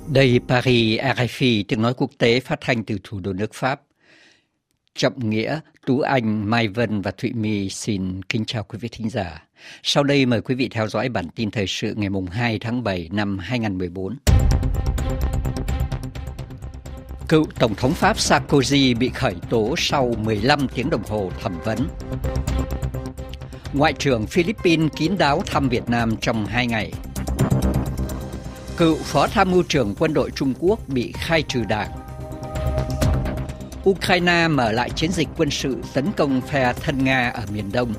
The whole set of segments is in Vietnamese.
Đây Paris, RFI, tiếng nói quốc tế phát thanh từ thủ đô nước Pháp. Trọng Nghĩa, Tú Anh, Mai Vân và Thụy My xin kính chào quý vị thính giả. Sau đây mời quý vị theo dõi bản tin thời sự ngày 2 tháng 7 năm 2014. Cựu Tổng thống Pháp Sarkozy bị khởi tố sau 15 tiếng đồng hồ thẩm vấn. Ngoại trưởng Philippines kín đáo thăm Việt Nam trong 2 ngày. Cựu Phó Tham mưu trưởng quân đội Trung Quốc bị khai trừ đảng. Ukraine mở lại chiến dịch quân sự tấn công phe thân Nga ở miền Đông.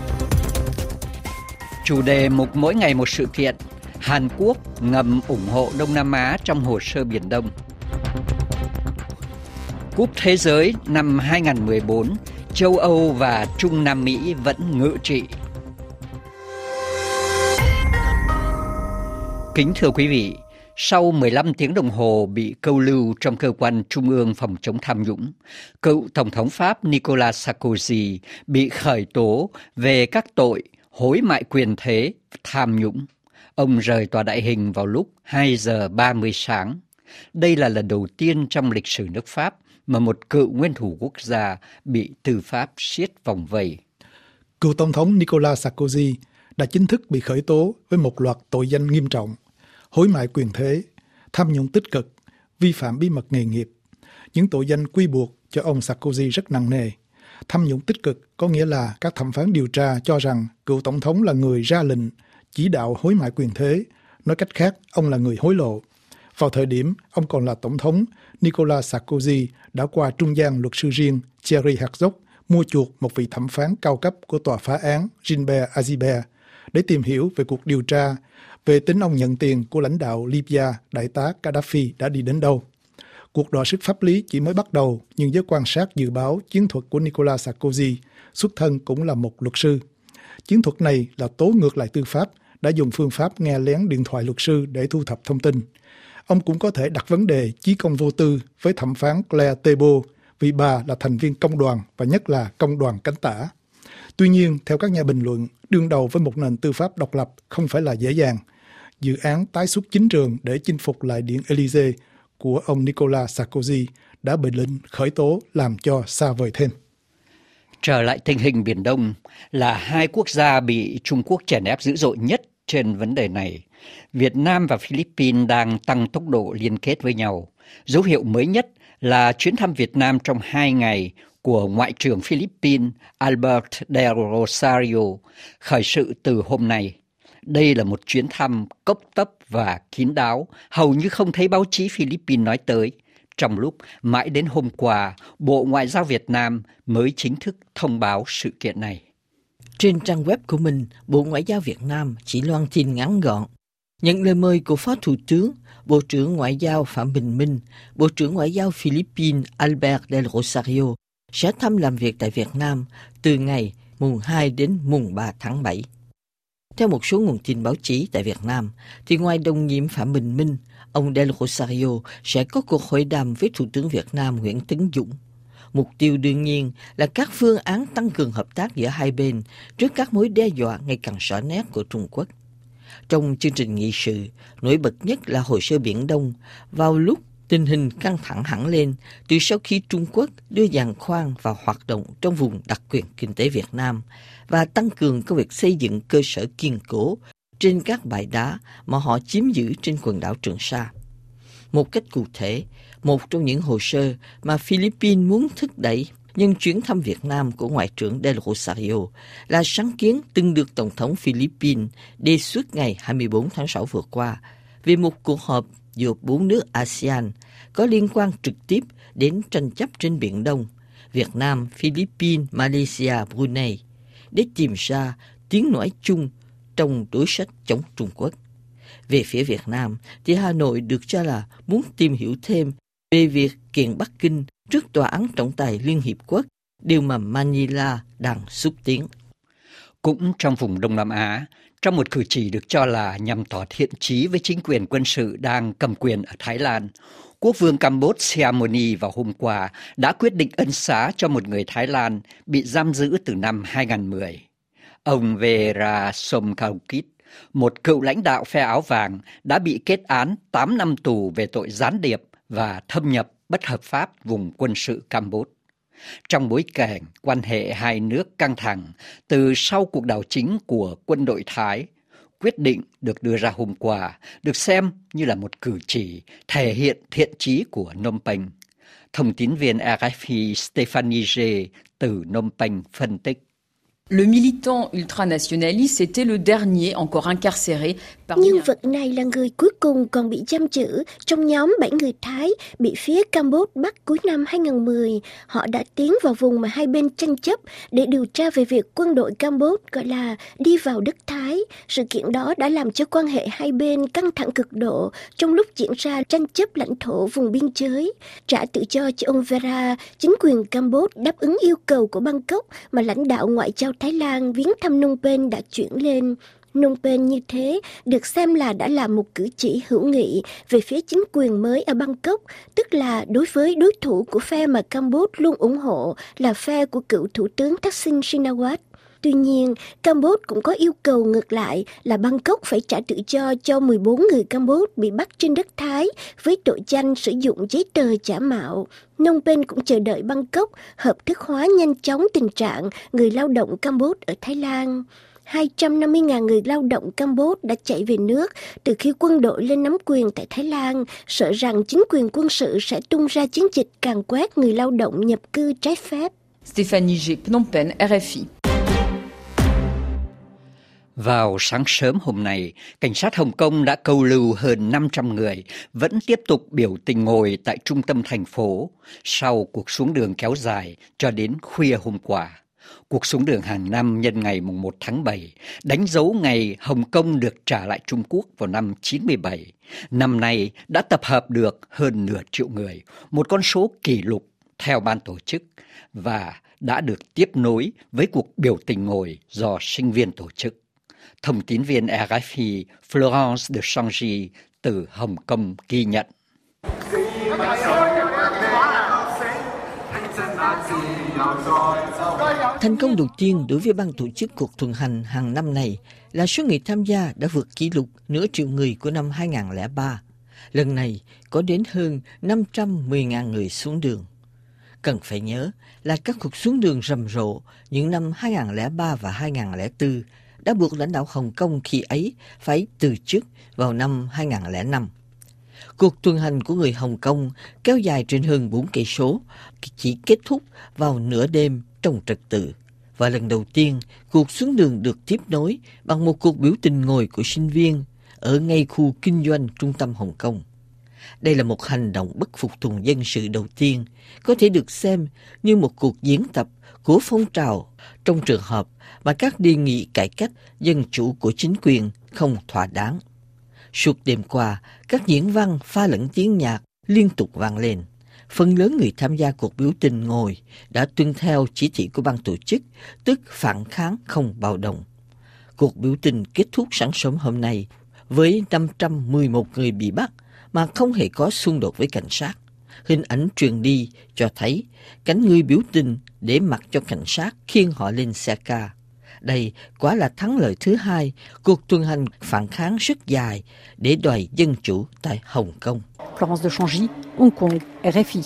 Chủ đề mục mỗi ngày một sự kiện, Hàn Quốc ngầm ủng hộ Đông Nam Á trong hồ sơ Biển Đông. Cúp Thế giới năm 2014, châu Âu và Trung Nam Mỹ vẫn ngự trị. Kính thưa quý vị, sau 15 tiếng đồng hồ bị câu lưu trong cơ quan Trung ương phòng chống tham nhũng, cựu Tổng thống Pháp Nicolas Sarkozy bị khởi tố về các tội hối mại quyền thế, tham nhũng. Ông rời tòa đại hình vào lúc 2 giờ 30 sáng. Đây là lần đầu tiên trong lịch sử nước Pháp mà một cựu nguyên thủ quốc gia bị tư pháp siết vòng vây. Cựu Tổng thống Nicolas Sarkozy đã chính thức bị khởi tố với một loạt tội danh nghiêm trọng: hối mại quyền thế, tham nhũng tích cực, vi phạm bí mật nghề nghiệp. Những tội danh quy buộc cho ông Sarkozy rất nặng nề. Tham nhũng tích cực có nghĩa là các thẩm phán điều tra cho rằng cựu tổng thống là người ra lệnh, chỉ đạo hối mại quyền thế. Nói cách khác, ông là người hối lộ. Vào thời điểm ông còn là tổng thống, Nicolas Sarkozy đã qua trung gian luật sư riêng Thierry Herzog mua chuộc một vị thẩm phán cao cấp của tòa phá án Gilbert Azibert để tìm hiểu về cuộc điều tra về tính ông nhận tiền của lãnh đạo Libya đại tá Gaddafi đã đi đến đâu. Cuộc đọ sức pháp lý chỉ mới bắt đầu, nhưng giới quan sát dự báo chiến thuật của Nicolas Sarkozy, xuất thân cũng là một luật sư. Chiến thuật này là tố ngược lại tư pháp, đã dùng phương pháp nghe lén điện thoại luật sư để thu thập thông tin. Ông cũng có thể đặt vấn đề chí công vô tư với thẩm phán Claire Thibault vì bà là thành viên công đoàn và nhất là công đoàn cánh tả. Tuy nhiên, theo các nhà bình luận, đương đầu với một nền tư pháp độc lập không phải là dễ dàng. Dự án tái xuất chính trường để chinh phục lại Điện Élysée của ông Nicolas Sarkozy đã bị lệnh khởi tố làm cho xa vời thêm. Trở lại tình hình Biển Đông là hai quốc gia bị Trung Quốc chèn ép dữ dội nhất trên vấn đề này. Việt Nam và Philippines đang tăng tốc độ liên kết với nhau. Dấu hiệu mới nhất là chuyến thăm Việt Nam trong 2 ngày của Ngoại trưởng Philippines Albert del Rosario khởi sự từ hôm nay. Đây là một chuyến thăm cốc tấp và kín đáo, hầu như không thấy báo chí Philippines nói tới, trong lúc mãi đến hôm qua, Bộ Ngoại giao Việt Nam mới chính thức thông báo sự kiện này. Trên trang web của mình, Bộ Ngoại giao Việt Nam chỉ loan tin ngắn gọn: nhận lời mời của Phó Thủ tướng, Bộ trưởng Ngoại giao Phạm Bình Minh, Bộ trưởng Ngoại giao Philippines Albert del Rosario sẽ thăm làm việc tại Việt Nam từ ngày mùng 2 đến mùng 3 tháng 7. Theo một số nguồn tin báo chí tại Việt Nam, thì ngoài đồng nhiệm Phạm Bình Minh, ông del Rosario sẽ có cuộc hội đàm với Thủ tướng Việt Nam Nguyễn Tấn Dũng. Mục tiêu đương nhiên là các phương án tăng cường hợp tác giữa hai bên trước các mối đe dọa ngày càng rõ nét của Trung Quốc. Trong chương trình nghị sự, nổi bật nhất là hồ sơ Biển Đông, vào lúc tình hình căng thẳng hẳn lên từ sau khi Trung Quốc đưa giàn khoan vào hoạt động trong vùng đặc quyền kinh tế Việt Nam và tăng cường công việc xây dựng cơ sở kiên cố trên các bãi đá mà họ chiếm giữ trên quần đảo Trường Sa. Một cách cụ thể, một trong những hồ sơ mà Philippines muốn thúc đẩy nhân chuyến thăm Việt Nam của Ngoại trưởng del Rosario là sáng kiến từng được Tổng thống Philippines đề xuất ngày 24 tháng 6 vừa qua về một cuộc họp giữa 4 nước ASEAN có liên quan trực tiếp đến tranh chấp trên Biển Đông, Việt Nam, Philippines, Malaysia, Brunei, để tìm ra tiếng nói chung trong đối sách chống Trung Quốc. Về phía Việt Nam, thì Hà Nội được cho là muốn tìm hiểu thêm về việc kiện Bắc Kinh trước Tòa án Trọng tài Liên Hiệp Quốc, điều mà Manila đang xúc tiến. Cũng trong vùng Đông Nam Á, trong một cử chỉ được cho là nhằm tỏ thiện chí với chính quyền quân sự đang cầm quyền ở Thái Lan, Quốc vương Campuchia Sihamoni vào hôm qua đã quyết định ân xá cho một người Thái Lan bị giam giữ từ năm 2010. Ông Vera Somkhaokit, một cựu lãnh đạo phe áo vàng đã bị kết án 8 năm tù về tội gián điệp và thâm nhập bất hợp pháp vùng quân sự Campuchia. Trong bối cảnh quan hệ hai nước căng thẳng từ sau cuộc đảo chính của quân đội Thái, quyết định được đưa ra hôm qua được xem như là một cử chỉ thể hiện thiện chí của Phnom Penh. Thông tín viên RFI Stephanie G. từ Phnom Penh phân tích. Le militant ultranationaliste était le dernier encore incarcéré. Nhân vật này là người cuối cùng còn bị giam giữ trong nhóm 7 người Thái bị phía Campuchia bắt cuối năm 2010. Họ đã tiến vào vùng mà hai bên tranh chấp để điều tra về việc quân đội Campuchia gọi là đi vào đất Thái. Sự kiện đó đã làm cho quan hệ hai bên căng thẳng cực độ trong lúc diễn ra tranh chấp lãnh thổ vùng biên giới. Trả tự do cho ông Vera, chính quyền Campuchia đáp ứng yêu cầu của Bangkok mà lãnh đạo ngoại giao Thái Lan viếng thăm Phnom Penh đã chuyển lên. Phnom Penh như thế được xem là đã làm một cử chỉ hữu nghị về phía chính quyền mới ở Bangkok, tức là đối với đối thủ của phe mà Campuchia luôn ủng hộ là phe của cựu Thủ tướng Thaksin Shinawatra. Tuy nhiên, Campuchia cũng có yêu cầu ngược lại là Bangkok phải trả tự do cho 14 người Campuchia bị bắt trên đất Thái với tội danh sử dụng giấy tờ giả mạo. Phnom Penh cũng chờ đợi Bangkok hợp thức hóa nhanh chóng tình trạng người lao động Campuchia ở Thái Lan. 250.000 người lao động Campuchia đã chạy về nước từ khi quân đội lên nắm quyền tại Thái Lan, sợ rằng chính quyền quân sự sẽ tung ra chiến dịch càn quét người lao động nhập cư trái phép. Stephanie G. Phnom Penh, RFI. Vào sáng sớm hôm nay, cảnh sát Hồng Kông đã câu lưu hơn 500 người vẫn tiếp tục biểu tình ngồi tại trung tâm thành phố sau cuộc xuống đường kéo dài cho đến khuya hôm qua. Cuộc xuống đường hàng năm nhân ngày 1 tháng 7 đánh dấu ngày Hồng Kông được trả lại Trung Quốc vào năm 97. Năm nay đã tập hợp được hơn nửa triệu người, một con số kỷ lục theo ban tổ chức và đã được tiếp nối với cuộc biểu tình ngồi do sinh viên tổ chức. Thông tín viên RFI Florence de Changy từ Hồng Kông ghi nhận. Thành công đầu tiên đối với ban tổ chức cuộc tuần hành hàng năm này là số người tham gia đã vượt kỷ lục nửa triệu người của năm 2003. Lần này có đến hơn 510.000 người xuống đường. Cần phải nhớ là các cuộc xuống đường rầm rộ những năm 2003 và 2004 đã buộc lãnh đạo Hồng Kông khi ấy phải từ chức vào năm 2005. Cuộc tuần hành của người Hồng Kông kéo dài trên hơn 4 cây số, chỉ kết thúc vào nửa đêm trong trật tự. Và lần đầu tiên, cuộc xuống đường được tiếp nối bằng một cuộc biểu tình ngồi của sinh viên ở ngay khu kinh doanh trung tâm Hồng Kông. Đây là một hành động bất phục tùng dân sự đầu tiên, có thể được xem như một cuộc diễn tập của phong trào trong trường hợp mà các đề nghị cải cách dân chủ của chính quyền không thỏa đáng. Suốt đêm qua, các diễn văn pha lẫn tiếng nhạc liên tục vang lên. Phần lớn người tham gia cuộc biểu tình ngồi đã tuân theo chỉ thị của ban tổ chức, tức phản kháng không bạo động. Cuộc biểu tình kết thúc sáng sớm hôm nay với 511 người bị bắt mà không hề có xung đột với cảnh sát. Hình ảnh truyền đi cho thấy cảnh người biểu tình để mặc cho cảnh sát khiêng họ lên xe ca. Đây quả là thắng lợi thứ hai cuộc tuần hành phản kháng rất dài để đòi dân chủ tại Hồng Kông. Florence de Changy, Hong Kong, RFI.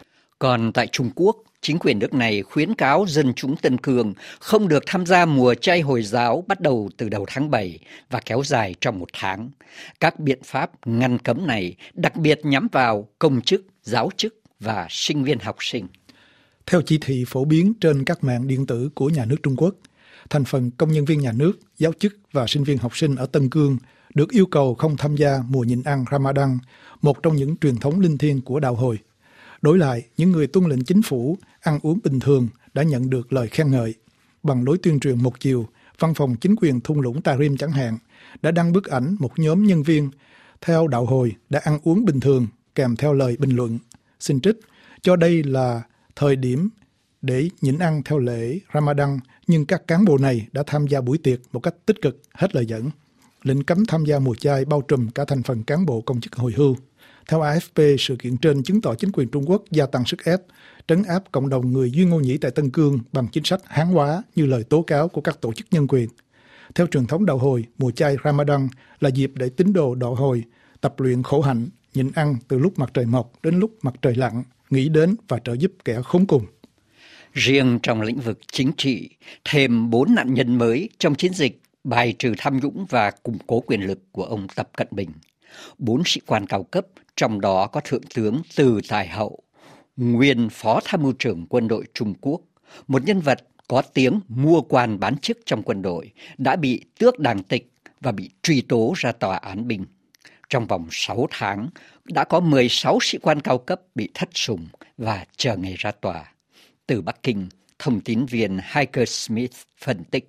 Còn tại Trung Quốc, chính quyền nước này khuyến cáo dân chúng Tân Cương không được tham gia mùa chay Hồi giáo bắt đầu từ đầu tháng 7 và kéo dài trong 1 tháng. Các biện pháp ngăn cấm này đặc biệt nhắm vào công chức, giáo chức và sinh viên học sinh. Theo chỉ thị phổ biến trên các mạng điện tử của nhà nước Trung Quốc, thành phần công nhân viên nhà nước, giáo chức và sinh viên học sinh ở Tân Cương được yêu cầu không tham gia mùa nhịn ăn Ramadan, một trong những truyền thống linh thiêng của đạo Hồi. Đối lại, những người tuân lệnh chính phủ ăn uống bình thường đã nhận được lời khen ngợi. Bằng lối tuyên truyền một chiều, văn phòng chính quyền thung lũng Tarim chẳng hạn đã đăng bức ảnh một nhóm nhân viên theo đạo Hồi đã ăn uống bình thường kèm theo lời bình luận. Xin trích, cho đây là thời điểm để nhịn ăn theo lễ Ramadan, nhưng các cán bộ này đã tham gia buổi tiệc một cách tích cực, hết lời dẫn. Lệnh cấm tham gia mùa chay bao trùm cả thành phần cán bộ công chức hồi hưu. Theo AFP, sự kiện trên chứng tỏ chính quyền Trung Quốc gia tăng sức ép, trấn áp cộng đồng người Duy Ngô Nhĩ tại Tân Cương bằng chính sách hán hóa như lời tố cáo của các tổ chức nhân quyền. Theo truyền thống đạo Hồi, mùa chay Ramadan là dịp để tín đồ đạo Hồi tập luyện khổ hạnh, nhịn ăn từ lúc mặt trời mọc đến lúc mặt trời lặn, nghĩ đến và trợ giúp kẻ khốn cùng. Riêng trong lĩnh vực chính trị, thêm 4 nạn nhân mới trong chiến dịch bài trừ tham nhũng và củng cố quyền lực của ông Tập Cận Bình. 4 sĩ quan cao cấp, trong đó có Thượng tướng Từ Tài Hậu, nguyên Phó Tham mưu trưởng quân đội Trung Quốc, một nhân vật có tiếng mua quan bán chức trong quân đội, đã bị tước đảng tịch và bị truy tố ra tòa án binh. Trong vòng 6 tháng, đã có 16 sĩ quan cao cấp bị thất sủng và chờ ngày ra tòa. Từ Bắc Kinh, thông tín viên Heike Smith phân tích.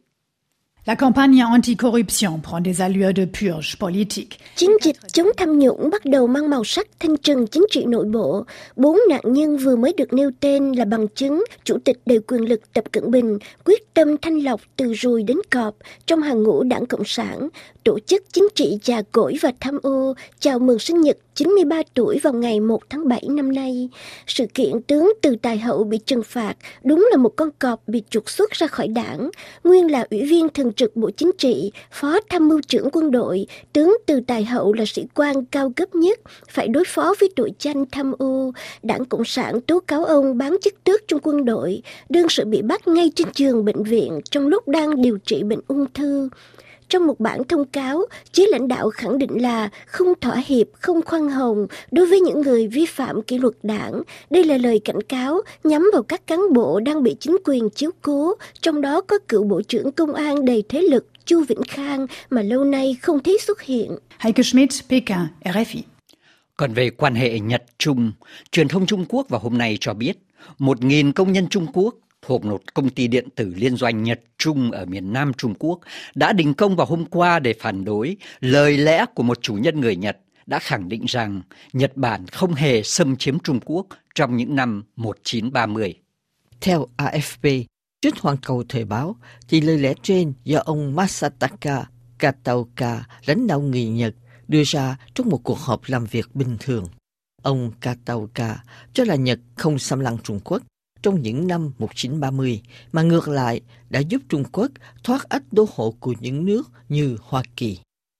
La campagne anti-corruption prend des allures de purge politique. Chiến dịch chống tham nhũng bắt đầu mang màu sắc thanh trừng chính trị nội bộ. 4 nạn nhân vừa mới được nêu tên là bằng chứng chủ tịch đầy quyền lực Tập Cận Bình quyết tâm thanh lọc từ ruồi đến cọp trong hàng ngũ Đảng Cộng sản, tổ chức chính trị già cỗi và tham ô chào mừng sinh nhật 93 tuổi vào ngày 1 tháng 7 năm nay. Sự kiện tướng Từ Tài Hậu bị trừng phạt đúng là một con cọp bị trục xuất ra khỏi đảng. Nguyên là ủy viên thường trực Bộ Chính trị, Phó Tham mưu trưởng quân đội, tướng Từ Tài Hậu là sĩ quan cao cấp nhất, phải đối phó với tội danh tham ô. Đảng Cộng sản tố cáo ông bán chức tước trong quân đội, đương sự bị bắt ngay trên giường bệnh viện trong lúc đang điều trị bệnh ung thư. Trong một bản thông cáo, giới lãnh đạo khẳng định là không thỏa hiệp, không khoan hồng đối với những người vi phạm kỷ luật đảng. Đây là lời cảnh cáo nhắm vào các cán bộ đang bị chính quyền chiếu cố, trong đó có cựu Bộ trưởng Công an đầy thế lực Chu Vĩnh Khang mà lâu nay không thấy xuất hiện. Heike Schmidt, Pékin, RFI. Còn về quan hệ Nhật-Trung, truyền thông Trung Quốc vào hôm nay cho biết 1.000 công nhân Trung Quốc thuộc một công ty điện tử liên doanh Nhật-Trung ở miền Nam Trung Quốc đã đình công vào hôm qua để phản đối lời lẽ của một chủ nhân người Nhật đã khẳng định rằng Nhật Bản không hề xâm chiếm Trung Quốc trong những năm 1930. Theo AFP, trích Hoàn Cầu Thời báo, thì lời lẽ trên do ông Masataka Kataoka, lãnh đạo người Nhật, đưa ra trong một cuộc họp làm việc bình thường. Ông Kataoka cho là Nhật không xâm lăng Trung Quốc trong những năm 1930, mà ngược lại đã giúp Trung Quốc thoát ách đô hộ của những nước như Hoa Kỳ.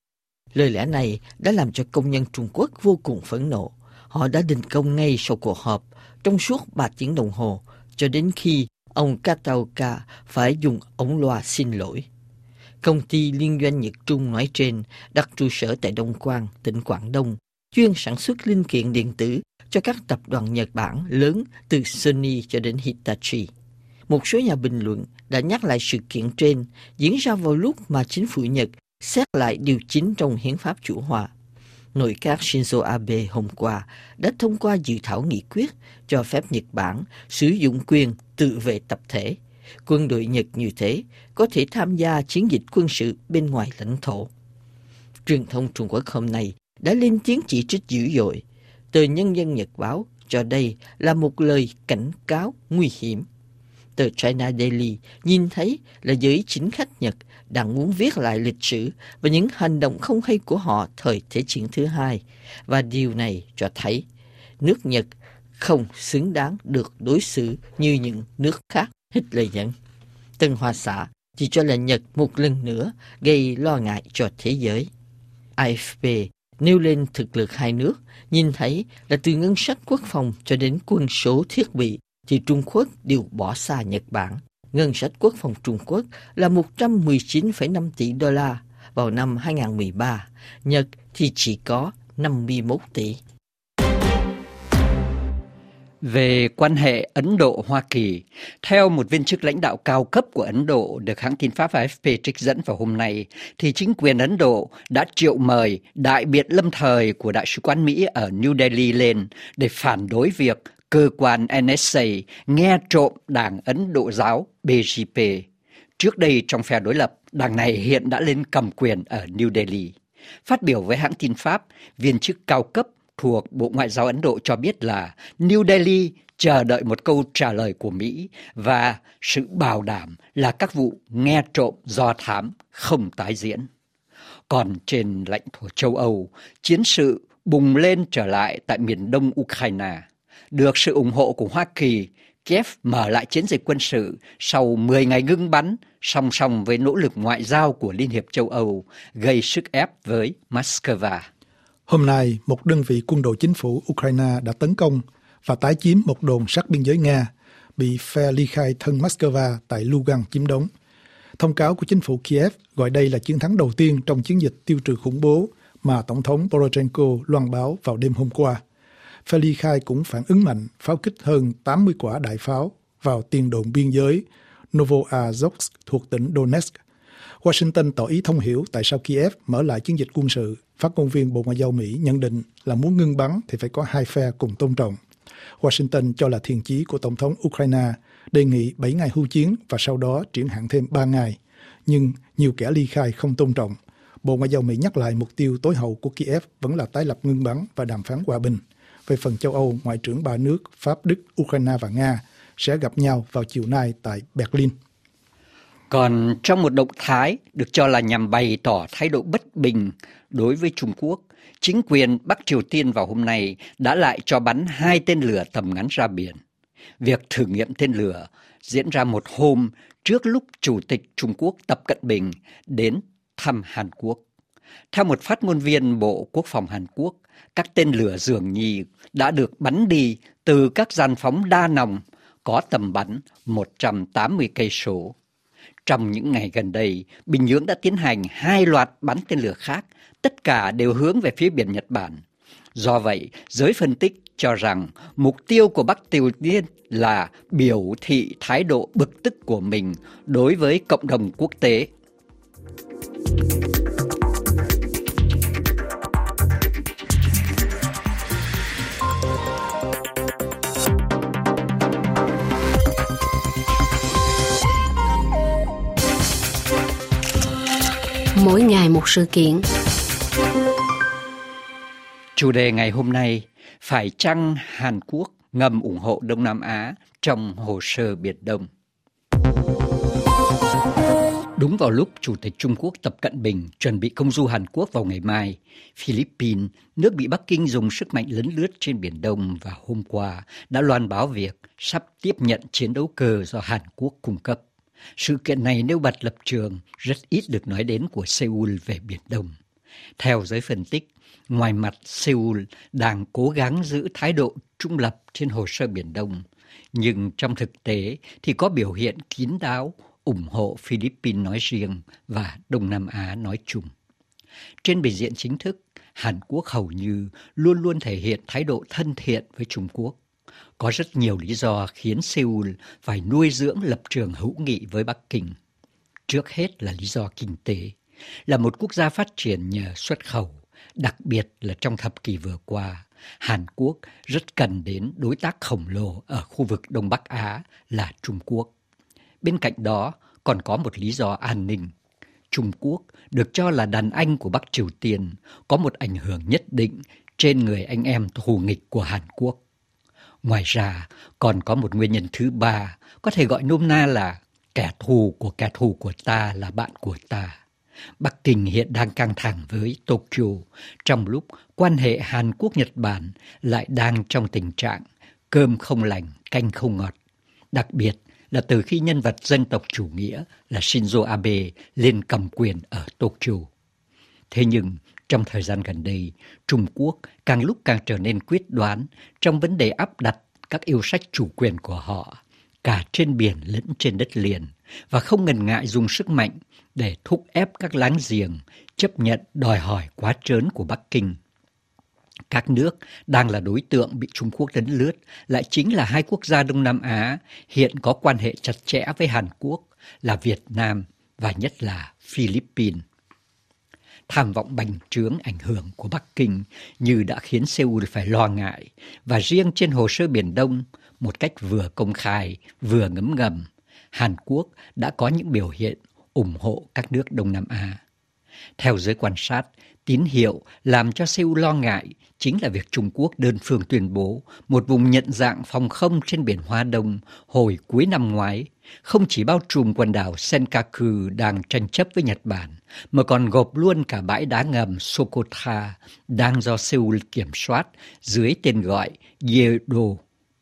Lời lẽ này đã làm cho công nhân Trung Quốc vô cùng phẫn nộ. Họ đã đình công ngay sau cuộc họp trong suốt 3 tiếng đồng hồ, cho đến khi ông Kataoka phải dùng ống loa xin lỗi. Công ty liên doanh Nhật Trung nói trên đặt trụ sở tại Đông Quang, tỉnh Quảng Đông, chuyên sản xuất linh kiện điện tử cho các tập đoàn Nhật Bản lớn từ Sony cho đến Hitachi. Một số nhà bình luận đã nhắc lại sự kiện trên diễn ra vào lúc mà chính phủ Nhật xét lại điều 9 trong hiến pháp chủ hòa. Nội các Shinzo Abe hôm qua đã thông qua dự thảo nghị quyết cho phép Nhật Bản sử dụng quyền tự vệ tập thể. Quân đội Nhật như thế có thể tham gia chiến dịch quân sự bên ngoài lãnh thổ. Truyền thông Trung Quốc hôm nay đã lên tiếng chỉ trích dữ dội. Tờ Nhân dân Nhật báo cho đây là một lời cảnh cáo nguy hiểm. Tờ China Daily nhìn thấy là giới chính khách Nhật đang muốn viết lại lịch sử và những hành động không hay của họ thời Thế chiến thứ hai. Và điều này cho thấy nước Nhật không xứng đáng được đối xử như những nước khác. Hitler dẫn. Tân Hoa Xã chỉ cho là Nhật một lần nữa gây lo ngại cho thế giới. AFP nêu lên thực lực hai nước, nhìn thấy là từ ngân sách quốc phòng cho đến quân số thiết bị thì Trung Quốc đều bỏ xa Nhật Bản. Ngân sách quốc phòng Trung Quốc là 119,5 tỷ đô la vào năm 2013, Nhật thì chỉ có 51 tỷ. Về quan hệ Ấn Độ-Hoa Kỳ, theo một viên chức lãnh đạo cao cấp của Ấn Độ được hãng tin Pháp AFP trích dẫn vào hôm nay, thì chính quyền Ấn Độ đã triệu mời đại biện lâm thời của Đại sứ quán Mỹ ở New Delhi lên để phản đối việc cơ quan NSA nghe trộm Đảng Ấn Độ giáo BJP. Trước đây trong phe đối lập, đảng này hiện đã lên cầm quyền ở New Delhi. Phát biểu với hãng tin Pháp, viên chức cao cấp thuộc Bộ Ngoại giao Ấn Độ cho biết là New Delhi chờ đợi một câu trả lời của Mỹ và sự bảo đảm là các vụ nghe trộm do thám không tái diễn. Còn trên lãnh thổ châu Âu, chiến sự bùng lên trở lại tại miền đông Ukraine. Được sự ủng hộ của Hoa Kỳ, Kiev mở lại chiến dịch quân sự sau 10 ngày ngưng bắn, song song với nỗ lực ngoại giao của Liên hiệp châu Âu gây sức ép với Moscow. Hôm nay, một đơn vị quân đội chính phủ Ukraine đã tấn công và tái chiếm một đồn sát biên giới Nga, bị phe ly khai thân Moscow tại Lugan chiếm đóng. Thông cáo của chính phủ Kiev gọi đây là chiến thắng đầu tiên trong chiến dịch tiêu trừ khủng bố mà Tổng thống Poroshenko loan báo vào đêm hôm qua. Phe ly khai cũng phản ứng mạnh, pháo kích hơn 80 quả đại pháo vào tiền đồn biên giới Novoazovsk thuộc tỉnh Donetsk. Washington tỏ ý thông hiểu tại sao Kiev mở lại chiến dịch quân sự. Phát ngôn viên Bộ Ngoại giao Mỹ nhận định là muốn ngưng bắn thì phải có hai phe cùng tôn trọng. Washington cho là thiện chí của Tổng thống Ukraine đề nghị 7 ngày hưu chiến và sau đó triển hạn thêm 3 ngày. Nhưng nhiều kẻ ly khai không tôn trọng. Bộ Ngoại giao Mỹ nhắc lại mục tiêu tối hậu của Kiev vẫn là tái lập ngưng bắn và đàm phán hòa bình. Về phần châu Âu, Ngoại trưởng ba nước Pháp, Đức, Ukraine và Nga sẽ gặp nhau vào chiều nay tại Berlin. Còn trong một động thái được cho là nhằm bày tỏ thái độ bất bình đối với Trung Quốc, chính quyền Bắc Triều Tiên vào hôm nay đã lại cho bắn 2 tên lửa tầm ngắn ra biển. Việc thử nghiệm tên lửa diễn ra một hôm trước lúc Chủ tịch Trung Quốc Tập Cận Bình đến thăm Hàn Quốc. Theo một phát ngôn viên Bộ Quốc phòng Hàn Quốc, các tên lửa dường như đã được bắn đi từ các dàn phóng đa nòng có tầm bắn 180 cây số. Trong những ngày gần đây, Bình Nhưỡng đã tiến hành 2 loạt bắn tên lửa khác, tất cả đều hướng về phía biển Nhật Bản. Do vậy, giới phân tích cho rằng mục tiêu của Bắc Triều Tiên là biểu thị thái độ bực tức của mình đối với cộng đồng quốc tế. Mỗi ngày một sự kiện. Chủ đề ngày hôm nay, phải chăng Hàn Quốc ngầm ủng hộ Đông Nam Á trong hồ sơ Biển Đông? Đúng vào lúc Chủ tịch Trung Quốc Tập Cận Bình chuẩn bị công du Hàn Quốc vào ngày mai, Philippines, nước bị Bắc Kinh dùng sức mạnh lấn lướt trên Biển Đông và hôm qua đã loan báo việc sắp tiếp nhận chiến đấu cơ do Hàn Quốc cung cấp. Sự kiện này nêu bật lập trường rất ít được nói đến của Seoul về Biển Đông. Theo giới phân tích, ngoài mặt Seoul đang cố gắng giữ thái độ trung lập trên hồ sơ Biển Đông, nhưng trong thực tế thì có biểu hiện kín đáo ủng hộ Philippines nói riêng và Đông Nam Á nói chung. Trên bề diện chính thức, Hàn Quốc hầu như luôn luôn thể hiện thái độ thân thiện với Trung Quốc. Có rất nhiều lý do khiến Seoul phải nuôi dưỡng lập trường hữu nghị với Bắc Kinh. Trước hết là lý do kinh tế. Là một quốc gia phát triển nhờ xuất khẩu, đặc biệt là trong thập kỷ vừa qua, Hàn Quốc rất cần đến đối tác khổng lồ ở khu vực Đông Bắc Á là Trung Quốc. Bên cạnh đó còn có một lý do an ninh. Trung Quốc được cho là đàn anh của Bắc Triều Tiên, có một ảnh hưởng nhất định trên người anh em thù nghịch của Hàn Quốc. Ngoài ra, còn có một nguyên nhân thứ ba, có thể gọi nôm na là kẻ thù của ta là bạn của ta. Bắc Kinh hiện đang căng thẳng với Tokyo, trong lúc quan hệ Hàn Quốc-Nhật Bản lại đang trong tình trạng cơm không lành, canh không ngọt. Đặc biệt là từ khi nhân vật dân tộc chủ nghĩa là Shinzo Abe lên cầm quyền ở Tokyo. Thế nhưng, trong thời gian gần đây, Trung Quốc càng lúc càng trở nên quyết đoán trong vấn đề áp đặt các yêu sách chủ quyền của họ, cả trên biển lẫn trên đất liền, và không ngần ngại dùng sức mạnh để thúc ép các láng giềng chấp nhận đòi hỏi quá trớn của Bắc Kinh. Các nước đang là đối tượng bị Trung Quốc lấn lướt lại chính là hai quốc gia Đông Nam Á hiện có quan hệ chặt chẽ với Hàn Quốc là Việt Nam và nhất là Philippines. Tham vọng bành trướng ảnh hưởng của Bắc Kinh như đã khiến Seoul phải lo ngại, và riêng trên hồ sơ Biển Đông, một cách vừa công khai vừa ngấm ngầm, Hàn Quốc đã có những biểu hiện ủng hộ các nước Đông Nam Á. Theo giới quan sát, tín hiệu làm cho Seoul lo ngại chính là việc Trung Quốc đơn phương tuyên bố một vùng nhận dạng phòng không trên biển Hoa Đông hồi cuối năm ngoái, không chỉ bao trùm quần đảo Senkaku đang tranh chấp với Nhật Bản, mà còn gộp luôn cả bãi đá ngầm Socotra đang do Seoul kiểm soát dưới tên gọi Yedo.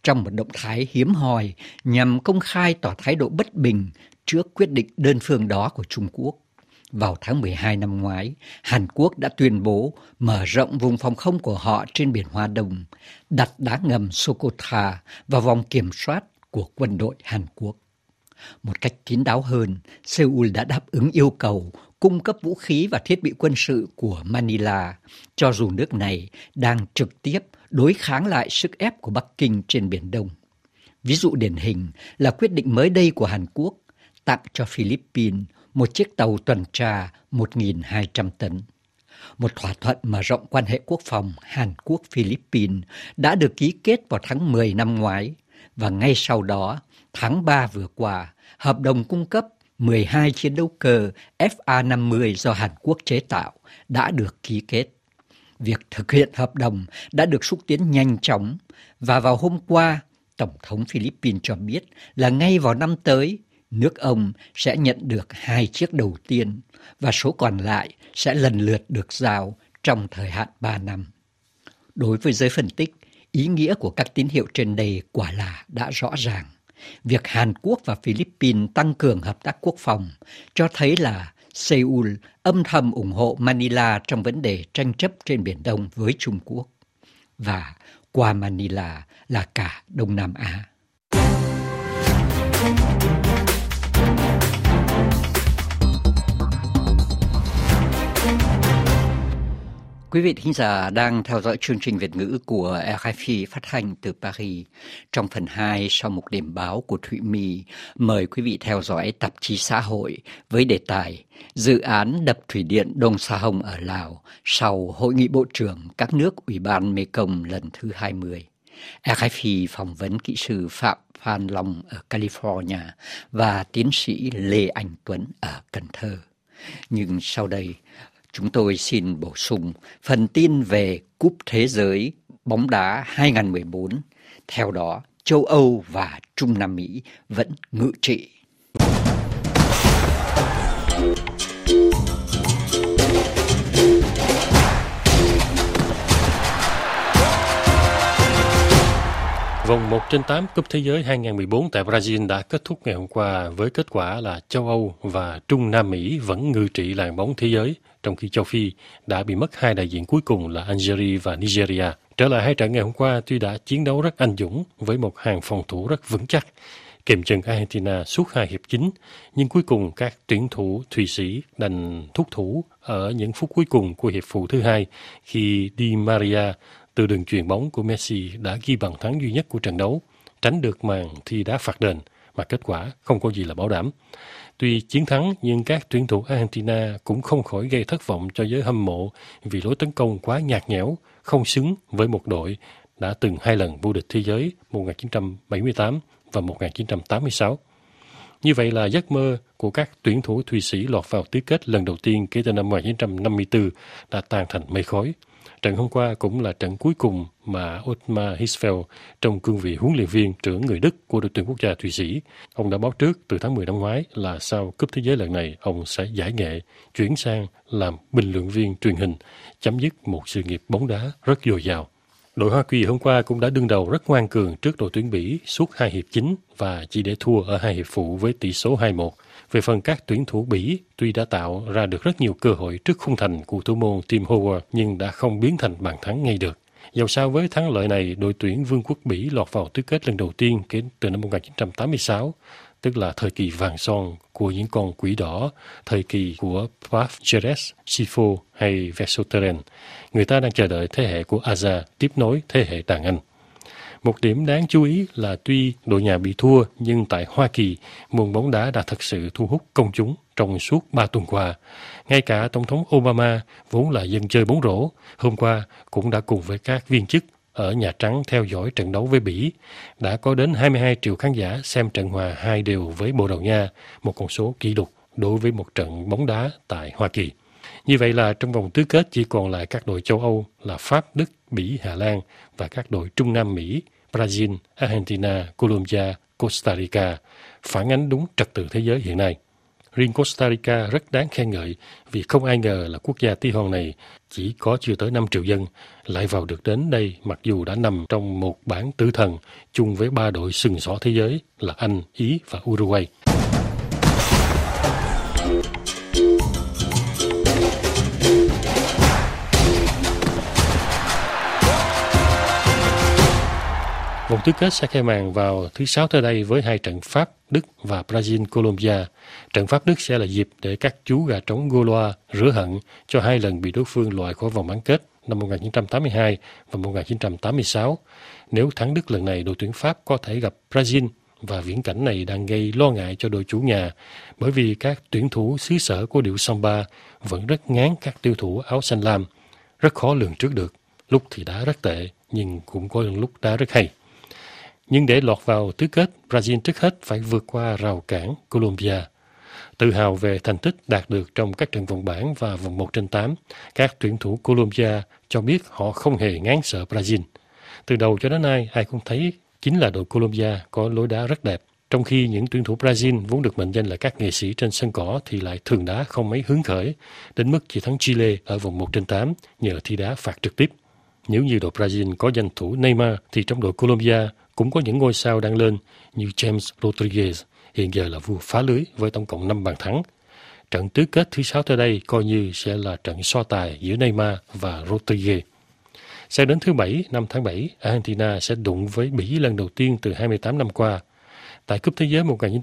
trong một động thái hiếm hoi nhằm công khai tỏ thái độ bất bình trước quyết định đơn phương đó của Trung Quốc. Vào tháng 12 năm ngoái, Hàn Quốc đã tuyên bố mở rộng vùng phòng không của họ trên biển Hoa Đông, đặt đá ngầm Socotra vào vòng kiểm soát của quân đội Hàn Quốc. Một cách kín đáo hơn, Seoul đã đáp ứng yêu cầu cung cấp vũ khí và thiết bị quân sự của Manila, cho dù nước này đang trực tiếp đối kháng lại sức ép của Bắc Kinh trên Biển Đông. Ví dụ điển hình là quyết định mới đây của Hàn Quốc tặng cho Philippines một chiếc tàu tuần tra 1.200 tấn. Một thỏa thuận mở rộng quan hệ quốc phòng Hàn Quốc-Philippines đã được ký kết vào tháng 10 năm ngoái, và ngay sau đó, tháng 3 vừa qua, hợp đồng cung cấp 12 chiến đấu cơ FA-50 do Hàn Quốc chế tạo đã được ký kết. Việc thực hiện hợp đồng đã được xúc tiến nhanh chóng, và vào hôm qua, Tổng thống Philippines cho biết là ngay vào năm tới, nước ông sẽ nhận được 2 chiếc đầu tiên và số còn lại sẽ lần lượt được giao trong thời hạn 3 năm. Đối với giới phân tích, ý nghĩa của các tín hiệu trên đây quả là đã rõ ràng. Việc Hàn Quốc và Philippines tăng cường hợp tác quốc phòng cho thấy là Seoul âm thầm ủng hộ Manila trong vấn đề tranh chấp trên Biển Đông với Trung Quốc. Và qua Manila là cả Đông Nam Á. Quý vị thính giả đang theo dõi chương trình Việt ngữ của RFI phát thanh từ Paris. Trong phần 2 sau mục điểm báo của Thụy My, mời quý vị theo dõi tạp chí xã hội với đề tài Dự án đập thủy điện Đông Sa Hông ở Lào sau Hội nghị Bộ trưởng các nước Ủy ban Mekong lần thứ 20. RFI phỏng vấn kỹ sư Phạm Phan Long ở California và tiến sĩ Lê Anh Tuấn ở Cần Thơ. Nhưng sau đây, chúng tôi xin bổ sung phần tin về Cúp Thế giới bóng đá 2014. Theo đó, châu Âu và Trung Nam Mỹ vẫn ngự trị. Vòng 1/8 Cúp Thế giới 2014 tại Brazil đã kết thúc ngày hôm qua với kết quả là châu Âu và Trung Nam Mỹ vẫn ngự trị làng bóng thế giới, trong khi châu Phi đã bị mất 2 đại diện cuối cùng là Algeria và Nigeria. Trở lại 2 trận ngày hôm qua, tuy đã chiến đấu rất anh dũng với một hàng phòng thủ rất vững chắc, kèm chân Argentina suốt 2 hiệp chính, nhưng cuối cùng các tuyển thủ Thụy Sĩ đành thúc thủ ở những phút cuối cùng của hiệp phụ thứ 2 khi Di Maria từ đường chuyền bóng của Messi đã ghi bàn thắng duy nhất của trận đấu, tránh được màn thi đá phạt đền, mà kết quả không có gì là bảo đảm. Tuy chiến thắng nhưng các tuyển thủ Argentina cũng không khỏi gây thất vọng cho giới hâm mộ vì lối tấn công quá nhạt nhẽo, không xứng với một đội đã từng 2 lần vô địch thế giới 1978 và 1986. Như vậy là giấc mơ của các tuyển thủ Thụy Sĩ lọt vào tứ kết lần đầu tiên kể từ năm 1954 đã tan thành mây khói. Trận hôm qua cũng là trận cuối cùng mà Ottmar Hitzfeld trong cương vị huấn luyện viên trưởng người Đức của đội tuyển quốc gia Thụy Sĩ. Ông đã báo trước từ tháng 10 năm ngoái là sau Cúp Thế giới lần này, ông sẽ giải nghệ, chuyển sang làm bình luận viên truyền hình, chấm dứt một sự nghiệp bóng đá rất dồi dào. Đội Hoa Kỳ hôm qua cũng đã đương đầu rất ngoan cường trước đội tuyển Bỉ suốt 2 hiệp chính và chỉ để thua ở 2 hiệp phụ với tỷ số 2-1. Về phần các tuyển thủ Bỉ, tuy đã tạo ra được rất nhiều cơ hội trước khung thành của thủ môn Tim Howard nhưng đã không biến thành bàn thắng ngay được. Dẫu sao với thắng lợi này, đội tuyển Vương quốc Bỉ lọt vào tứ kết lần đầu tiên kể từ năm 1986, tức là thời kỳ vàng son của những con quỷ đỏ, thời kỳ của Paf Jerez, Sifo hay Versotteren. Người ta đang chờ đợi thế hệ của Aza tiếp nối thế hệ đàn Anh. Một điểm đáng chú ý là tuy đội nhà bị thua, nhưng tại Hoa Kỳ, môn bóng đá đã thật sự thu hút công chúng trong suốt 3 tuần qua. Ngay cả Tổng thống Obama, vốn là dân chơi bóng rổ, hôm qua cũng đã cùng với các viên chức ở Nhà Trắng theo dõi trận đấu với Bỉ. Đã có đến 22 triệu khán giả xem trận hòa 2-2 với Bồ Đào Nha, một con số kỷ lục đối với một trận bóng đá tại Hoa Kỳ. Như vậy là trong vòng tứ kết chỉ còn lại các đội châu Âu là Pháp, Đức, Bỉ, Hà Lan và các đội Trung Nam Mỹ, Brazil, Argentina, Colombia, Costa Rica, phản ánh đúng trật tự thế giới hiện nay. Riêng Costa Rica rất đáng khen ngợi vì không ai ngờ là quốc gia tí hon này chỉ có chưa tới 5 triệu dân lại vào được đến đây mặc dù đã nằm trong một bảng tử thần chung với 3 đội sừng sỏ thế giới là Anh, Ý và Uruguay. Vòng tứ kết sẽ khai màn vào thứ Sáu tới đây với hai trận Pháp, Đức và Brazil, Colombia. Trận Pháp Đức sẽ là dịp để các chú gà trống Gaulois rửa hận cho 2 lần bị đối phương loại khỏi vòng bán kết năm 1982 và 1986. Nếu thắng Đức lần này, đội tuyển Pháp có thể gặp Brazil và viễn cảnh này đang gây lo ngại cho đội chủ nhà bởi vì các tuyển thủ xứ sở của điệu samba vẫn rất ngán các tiêu thủ áo xanh lam, rất khó lường trước được. Lúc thì đá rất tệ nhưng cũng có lúc đá rất hay. Nhưng để lọt vào tứ kết, Brazil trước hết phải vượt qua rào cản Colombia. Tự hào về thành tích đạt được trong các trận vòng bảng và vòng 1/8, các tuyển thủ Colombia cho biết họ không hề ngán sợ Brazil. Từ đầu cho đến nay, ai cũng thấy chính là đội Colombia có lối đá rất đẹp. Trong khi những tuyển thủ Brazil vốn được mệnh danh là các nghệ sĩ trên sân cỏ thì lại thường đá không mấy hứng khởi, đến mức chỉ thắng Chile ở vòng 1/8 nhờ thi đá phạt trực tiếp. Nếu như đội Brazil có danh thủ Neymar thì trong đội Colombia cũng có những ngôi sao đang lên như James Rodriguez, hiện giờ là vua phá lưới với tổng cộng 5 bàn thắng. Trận tứ kết thứ Sáu tới đây coi như sẽ là trận so tài giữa Neymar và Rodriguez. Sang đến thứ Bảy, năm tháng 7, Argentina sẽ đụng với Bỉ lần đầu tiên từ 28 năm qua. Tại Cúp Thế giới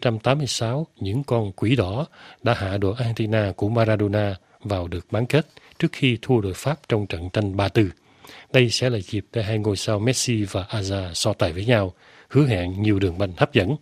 1986, những con quỷ đỏ đã hạ đội Argentina của Maradona vào được bán kết trước khi thua đội Pháp trong trận tranh 3-4. Đây sẽ là dịp để hai ngôi sao Messi và Azar so tài với nhau, hứa hẹn nhiều đường banh hấp dẫn.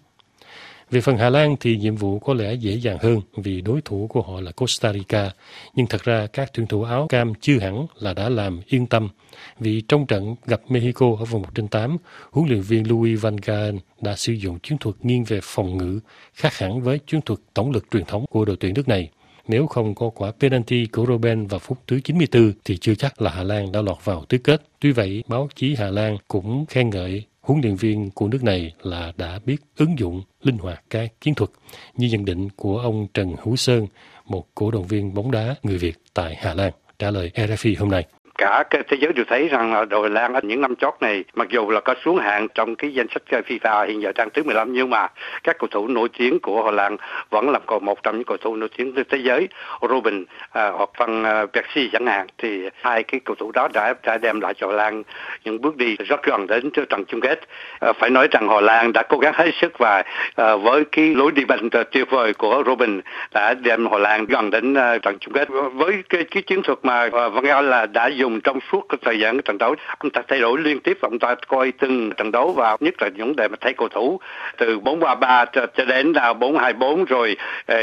Về phần Hà Lan thì nhiệm vụ có lẽ dễ dàng hơn vì đối thủ của họ là Costa Rica, nhưng thật ra các tuyển thủ áo cam chưa hẳn là đã làm yên tâm, vì trong trận gặp Mexico ở vòng 1/8, huấn luyện viên Luis Van Gaal đã sử dụng chiến thuật nghiêng về phòng ngự, khác hẳn với chiến thuật tổng lực truyền thống của đội tuyển nước này. Nếu không có quả penalty của Robben vào phút thứ 94 thì chưa chắc là Hà Lan đã lọt vào tứ kết. Tuy vậy, báo chí Hà Lan cũng khen ngợi huấn luyện viên của nước này là đã biết ứng dụng linh hoạt các chiến thuật, như nhận định của ông Trần Hữu Sơn, một cổ động viên bóng đá người Việt tại Hà Lan, trả lời RFI hôm nay. Cả cái thế giới đều thấy rằng là đội Hà Lan ở những năm chót này, mặc dù là có xuống hạng trong cái danh sách FIFA hiện giờ đang thứ 15, nhưng mà các cầu thủ nổi tiếng của Hà Lan vẫn là còn một trong những cầu thủ nổi tiếng trên thế giới. Robben hoặc Van Persie chẳng hạn, thì hai cái cầu thủ đó đã đem lại cho Hà Lan những bước đi rất gần đến trận chung kết. Phải nói rằng Hà Lan đã cố gắng hết sức và với cái lối đi banh tuyệt vời của Robben đã đem Hà Lan gần đến trận chung kết. Với cái chiến thuật mà Van Gaal là đã dùng trong suốt cái thời gian cái trận đấu, ông ta thay đổi liên tiếp, ông ta coi từng trận đấu và nhất là những đề mà thay cầu thủ từ 4-3-3 cho đến là 4-2-4 rồi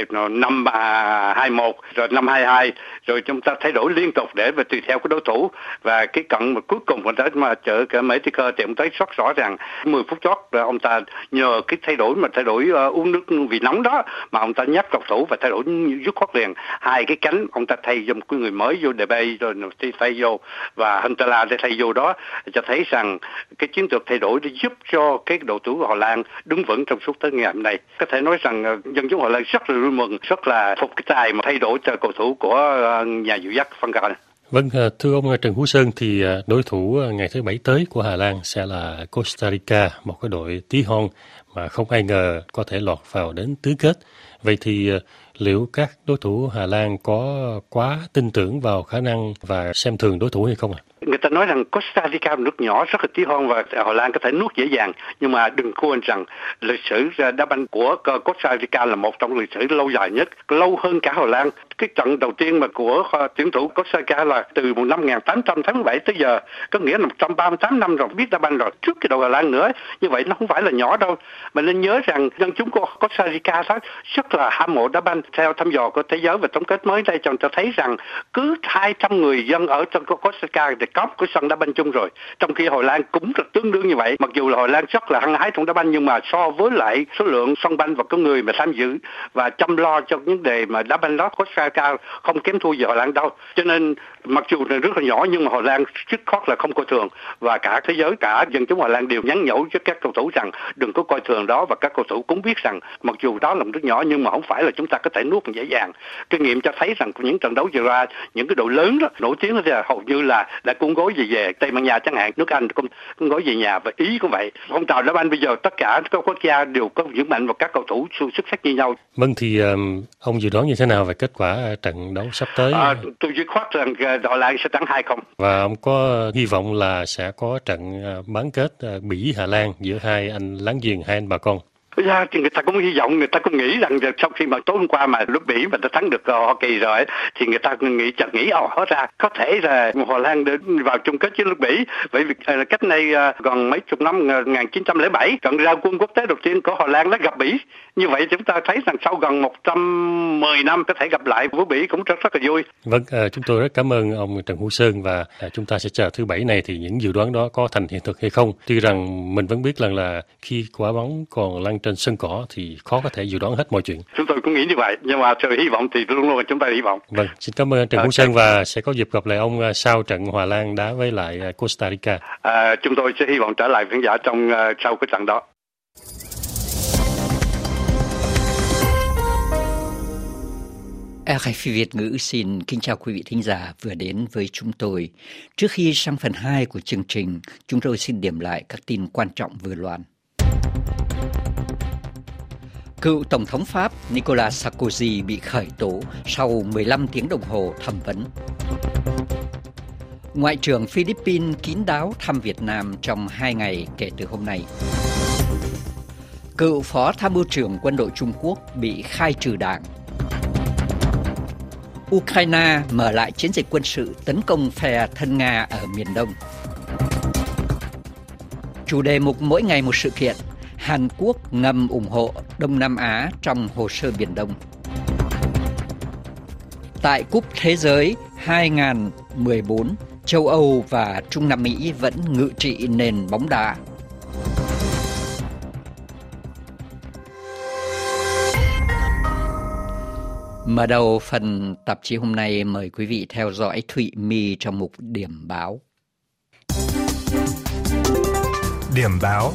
5-2-1 rồi 5-2-2, rồi chúng ta thay đổi liên tục để mà tùy theo cái đối thủ. Và cái cận mà cuối cùng mà chở cả Mexico thì ông thấy rất rõ ràng 10 phút chót là ông ta nhờ cái thay đổi uống nước vì nóng đó mà ông ta nhắc cầu thủ và thay đổi dứt khoát liền. Hai cái cánh ông ta thay cho một cái người mới vô Depay rồi thay vô và Huntela để thay vô đó, cho thấy rằng cái chiến thuật thay đổi để giúp cho cái đội tuyển của Hà Lan đứng vững trong suốt tới ngày hôm nay. Có thể nói rằng dân chúng Hà Lan rất là vui mừng, rất là phục cái tài mà thay đổi cho cầu thủ của nhà dìu dắt Van Gaal. Vâng, thưa ông Trần Hữu Sơn, thì đối thủ ngày thứ Bảy tới của Hà Lan sẽ là Costa Rica, một cái đội tí hon mà không ai ngờ có thể lọt vào đến tứ kết. Vậy thì liệu các đối thủ Hà Lan có quá tin tưởng vào khả năng và xem thường đối thủ hay không ạ? Người ta nói rằng Costa Rica là nước nhỏ rất là tí hon và Hà Lan có thể nuốt dễ dàng, nhưng mà đừng quên rằng lịch sử đá banh của Costa Rica là một trong lịch sử lâu dài nhất, lâu hơn cả Hà Lan. Cái trận đầu tiên mà của tuyển thủ Costa Rica là từ năm 1887 tới giờ, có nghĩa là 138 năm rồi, biết đá banh rồi, trước cái đội Hà Lan nữa. Như vậy nó không phải là nhỏ đâu, mà nên nhớ rằng dân chúng của Costa Rica đó rất là hâm mộ đá banh. Theo thăm dò của thế giới và tổng kết mới đây, chúng ta thấy rằng cứ 200 người dân ở trong Costa Rica thì cóp của sân đá banh chung rồi. Trong khi Hội Lan cũng rất tương đương như vậy, mặc dù là Hội Lan rất là hăng hái trong đá banh, nhưng mà so với lại số lượng sân banh và có người mà tham dự và chăm lo cho vấn đề mà đá banh đó có sai cao không kém thua gì Hội Lan đâu. Cho nên mặc dù là rất là nhỏ nhưng mà Hội Lan dứt khoát là không coi thường, và cả thế giới, cả dân chúng Hội Lan đều nhắn nhủ với các cầu thủ rằng đừng có coi thường đó, và các cầu thủ cũng biết rằng mặc dù đó là một nước nhỏ nhưng mà không phải là chúng ta có thể nuốt dễ dàng. Kinh nghiệm cho thấy rằng những trận đấu vừa ra, những cái đội lớn đó nổi tiếng đó là hầu như là đã cung gối về Tây Ban Nha chẳng hạn, nước Anh cũng cung gối về nhà, và Ý cũng vậy. Phong trào đá banh bây giờ tất cả các quốc gia đều có những mạnh và các cầu thủ xuất sắc như nhau. Vâng, thì ông dự đoán như thế nào về kết quả trận đấu sắp tới? Tôi dứt khoát rằng Hội Lan sẽ thắng 2-0. Và ông có hy vọng là sẽ có trận bán kết Bỉ Hà Lan giữa hai anh láng giềng, hai anh bà con? Thì người ta cũng hy vọng, người ta cũng nghĩ rằng sau khi mà tối hôm qua mà nước Bỉ mà ta thắng được Hoa Kỳ rồi thì người ta nghĩ hóa ra có thể là Hội Lan đến vào chung kết với nước Bỉ. Bởi vì cách này gần mấy chục năm, 1907 trận ra quân quốc tế đầu tiên của Hội Lan đã gặp Bỉ. Như vậy chúng ta thấy rằng sau gần 110 năm có thể gặp lại với Bỉ cũng rất là vui. Vâng, chúng tôi rất cảm ơn ông Trần Hữu Sơn, và chúng ta sẽ chờ thứ Bảy này thì những dự đoán đó có thành hiện thực hay không. Tuy rằng mình vẫn biết rằng là khi quả bóng còn lăn trên sân cỏ thì khó có thể dự đoán hết mọi chuyện. Chúng tôi cũng nghĩ như vậy, nhưng mà sự hy vọng thì luôn luôn chúng ta hy vọng. Vâng, xin cảm ơn Trần Hữu Sơn, và sẽ có dịp gặp lại ông sau trận Hòa Lan đá với lại Costa Rica. Chúng tôi sẽ hy vọng trở lại khán giả trong sau cái trận đó. RFI Việt ngữ xin kính chào quý vị thính giả vừa đến với chúng tôi. Trước khi sang phần 2 của chương trình, chúng tôi xin điểm lại các tin quan trọng vừa loan. Cựu Tổng thống Pháp Nicolas Sarkozy bị khởi tố sau 15 tiếng đồng hồ thẩm vấn. Ngoại trưởng Philippines kín đáo thăm Việt Nam trong 2 ngày kể từ hôm nay. Cựu Phó Tham mưu trưởng quân đội Trung Quốc bị khai trừ đảng. Ukraine mở lại chiến dịch quân sự tấn công phe thân Nga ở miền Đông. Chủ đề mục mỗi ngày một sự kiện, Hàn Quốc ngầm ủng hộ Đông Nam Á trong hồ sơ Biển Đông. Tại Cúp Thế giới 2014, châu Âu và Trung Nam Mỹ vẫn ngự trị nền bóng đá. Mở đầu phần tạp chí hôm nay, mời quý vị theo dõi Thụy My trong mục Điểm báo. Điểm báo.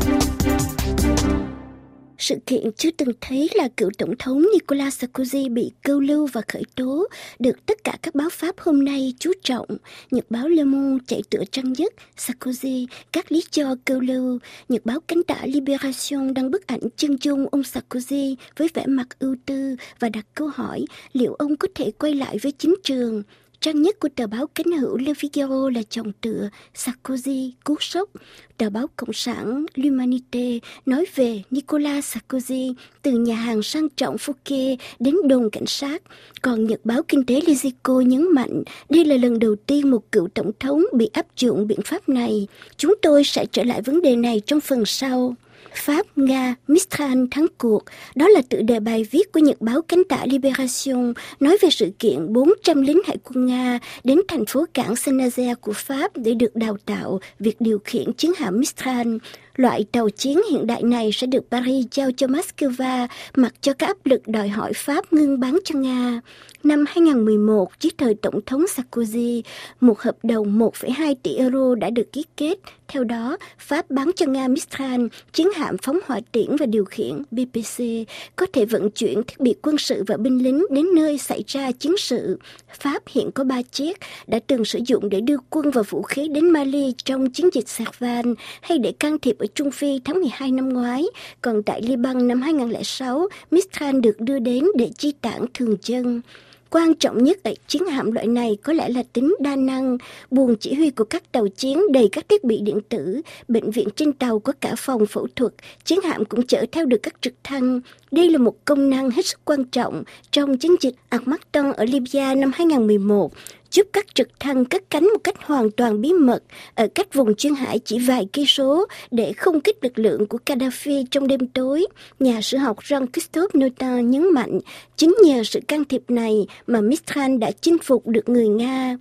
Sự kiện chưa từng thấy là cựu tổng thống Nicolas Sarkozy bị câu lưu và khởi tố được tất cả các báo Pháp hôm nay chú trọng. Nhật báo Le Monde chạy tựa trang nhất Sarkozy, các lý do câu lưu. Nhật báo cánh tả Libération đăng bức ảnh chân dung ông Sarkozy với vẻ mặt ưu tư và đặt câu hỏi liệu ông có thể quay lại với chính trường. Trang nhất của tờ báo cánh hữu Le Figaro là chồng tựa Sarkozy cú sốc. Tờ báo Cộng sản L'Humanité nói về Nicolas Sarkozy từ nhà hàng sang trọng Fouquet đến đồn cảnh sát. Còn nhật báo kinh tế Les Echos nhấn mạnh đây là lần đầu tiên một cựu tổng thống bị áp dụng biện pháp này. Chúng tôi sẽ trở lại vấn đề này trong phần sau. Pháp, Nga, Mistral thắng cuộc. Đó là tựa đề bài viết của nhật báo cánh tả Libération nói về sự kiện 400 lính hải quân Nga đến thành phố cảng Saint-Nazaire của Pháp để được đào tạo việc điều khiển chiến hạm Mistral. Loại tàu chiến hiện đại này sẽ được Paris giao cho Moscow mặc cho các áp lực đòi hỏi Pháp ngưng bắn cho Nga. Năm 2011, dưới thời Tổng thống Sarkozy, một hợp đồng 1,2 tỷ euro đã được ký kết. Theo đó, Pháp bán cho Nga Mistral, chiến hạm phóng hỏa tiễn và điều khiển BPC, có thể vận chuyển thiết bị quân sự và binh lính đến nơi xảy ra chiến sự. Pháp hiện có 3 chiếc đã từng sử dụng để đưa quân và vũ khí đến Mali trong chiến dịch Servan hay để can thiệp ở Trung Phi tháng 12 năm ngoái. Còn tại Liban năm 2006, Mistral được đưa đến để chi tản thường dân. Quan trọng nhất ở chiến hạm loại này có lẽ là tính đa năng. Buồng chỉ huy của các tàu chiến đầy các thiết bị điện tử, bệnh viện trên tàu có cả phòng phẫu thuật, chiến hạm cũng chở theo được các trực thăng. Đây là một công năng hết sức quan trọng trong chiến dịch Armageddon ở Libya năm 2011, giúp các trực thăng cất cánh một cách hoàn toàn bí mật ở cách vùng duyên hải chỉ vài cây số để không kích lực lượng của Gaddafi trong đêm tối. Nhà sử học Jean-Christophe Notin nhấn mạnh, chính nhờ sự can thiệp này mà Mistral đã chinh phục được người Nga.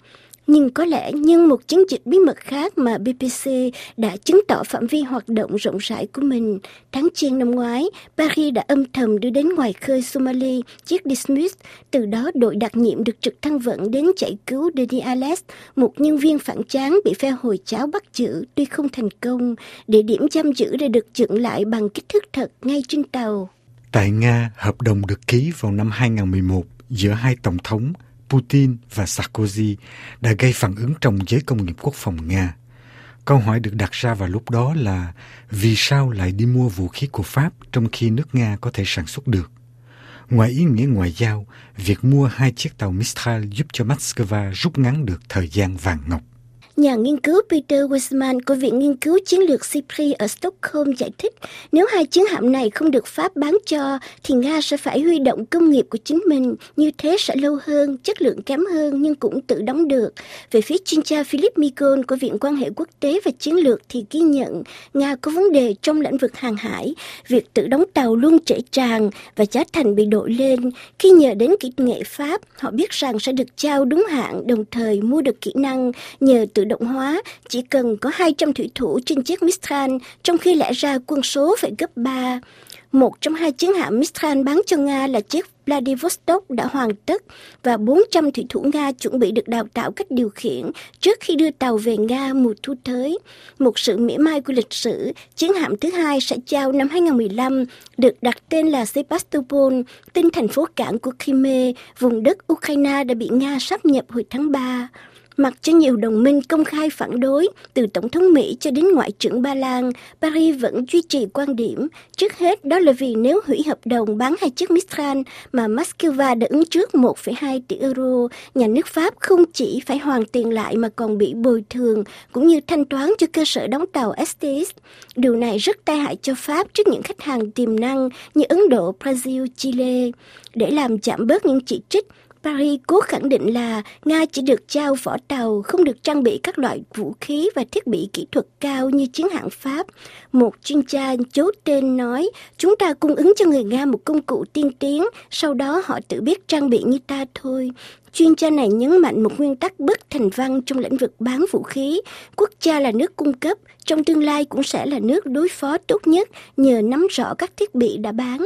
Nhưng có lẽ nhân một chiến dịch bí mật khác mà BBC đã chứng tỏ phạm vi hoạt động rộng rãi của mình. Tháng Giêng năm ngoái, Paris đã âm thầm đưa đến ngoài khơi Somalia chiếc Dismus, từ đó đội đặc nhiệm được trực thăng vận đến giải cứu Denis Ales, một nhân viên phản tráng bị phe Hồi giáo bắt giữ tuy không thành công. Địa điểm giam giữ đã được dựng lại bằng kích thước thật ngay trên tàu. Tại Nga, hợp đồng được ký vào năm 2011 giữa hai tổng thống Putin và Sarkozy đã gây phản ứng trong giới công nghiệp quốc phòng Nga. Câu hỏi được đặt ra vào lúc đó là vì sao lại đi mua vũ khí của Pháp trong khi nước Nga có thể sản xuất được? Ngoài ý nghĩa ngoại giao, việc mua 2 chiếc tàu Mistral giúp cho Moscow rút ngắn được thời gian vàng ngọc. Nhà nghiên cứu Peter Weissman của Viện Nghiên cứu Chiến lược SIPRI ở Stockholm giải thích, nếu 2 chiến hạm này không được Pháp bán cho, thì Nga sẽ phải huy động công nghiệp của chính mình, như thế sẽ lâu hơn, chất lượng kém hơn nhưng cũng tự đóng được. Về phía chuyên gia Philip Migon của Viện Quan hệ Quốc tế và Chiến lược thì ghi nhận Nga có vấn đề trong lĩnh vực hàng hải, việc tự đóng tàu luôn trễ tràn và giá thành bị đội lên. Khi nhờ đến kỹ nghệ Pháp, họ biết rằng sẽ được trao đúng hạn, đồng thời mua được kỹ năng nhờ tự động hóa, chỉ cần có 200 thủy thủ trên chiếc Mistral, trong khi lẽ ra quân số phải gấp 3. Một trong 2 chiến hạm Mistral bán cho Nga là chiếc Vladivostok đã hoàn tất và 400 thủy thủ Nga chuẩn bị được đào tạo cách điều khiển trước khi đưa tàu về Nga mùa thu tới. Một sự mỉa mai của lịch sử, chiến hạm thứ 2 sẽ chào năm 2015, được đặt tên là Sebastopol, tên thành phố cảng của Crimea, vùng đất Ukraine đã bị Nga sáp nhập hồi tháng 3. Mặc cho nhiều đồng minh công khai phản đối, từ Tổng thống Mỹ cho đến Ngoại trưởng Ba Lan, Paris vẫn duy trì quan điểm. Trước hết, đó là vì nếu hủy hợp đồng bán 2 chiếc Mistral mà Moscow đã ứng trước 1,2 tỷ euro, nhà nước Pháp không chỉ phải hoàn tiền lại mà còn bị bồi thường, cũng như thanh toán cho cơ sở đóng tàu STX. Điều này rất tai hại cho Pháp trước những khách hàng tiềm năng như Ấn Độ, Brazil, Chile. Để làm giảm bớt những chỉ trích, Paris cố khẳng định là Nga chỉ được trao vỏ tàu, không được trang bị các loại vũ khí và thiết bị kỹ thuật cao như chiến hạm Pháp. Một chuyên gia giấu tên nói, chúng ta cung ứng cho người Nga một công cụ tiên tiến, sau đó họ tự biết trang bị như ta thôi. Chuyên gia này nhấn mạnh một nguyên tắc bất thành văn trong lĩnh vực bán vũ khí. Quốc gia là nước cung cấp, trong tương lai cũng sẽ là nước đối phó tốt nhất nhờ nắm rõ các thiết bị đã bán.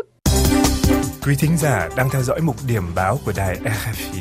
Quý thính giả đang theo dõi mục điểm báo của đài RFI.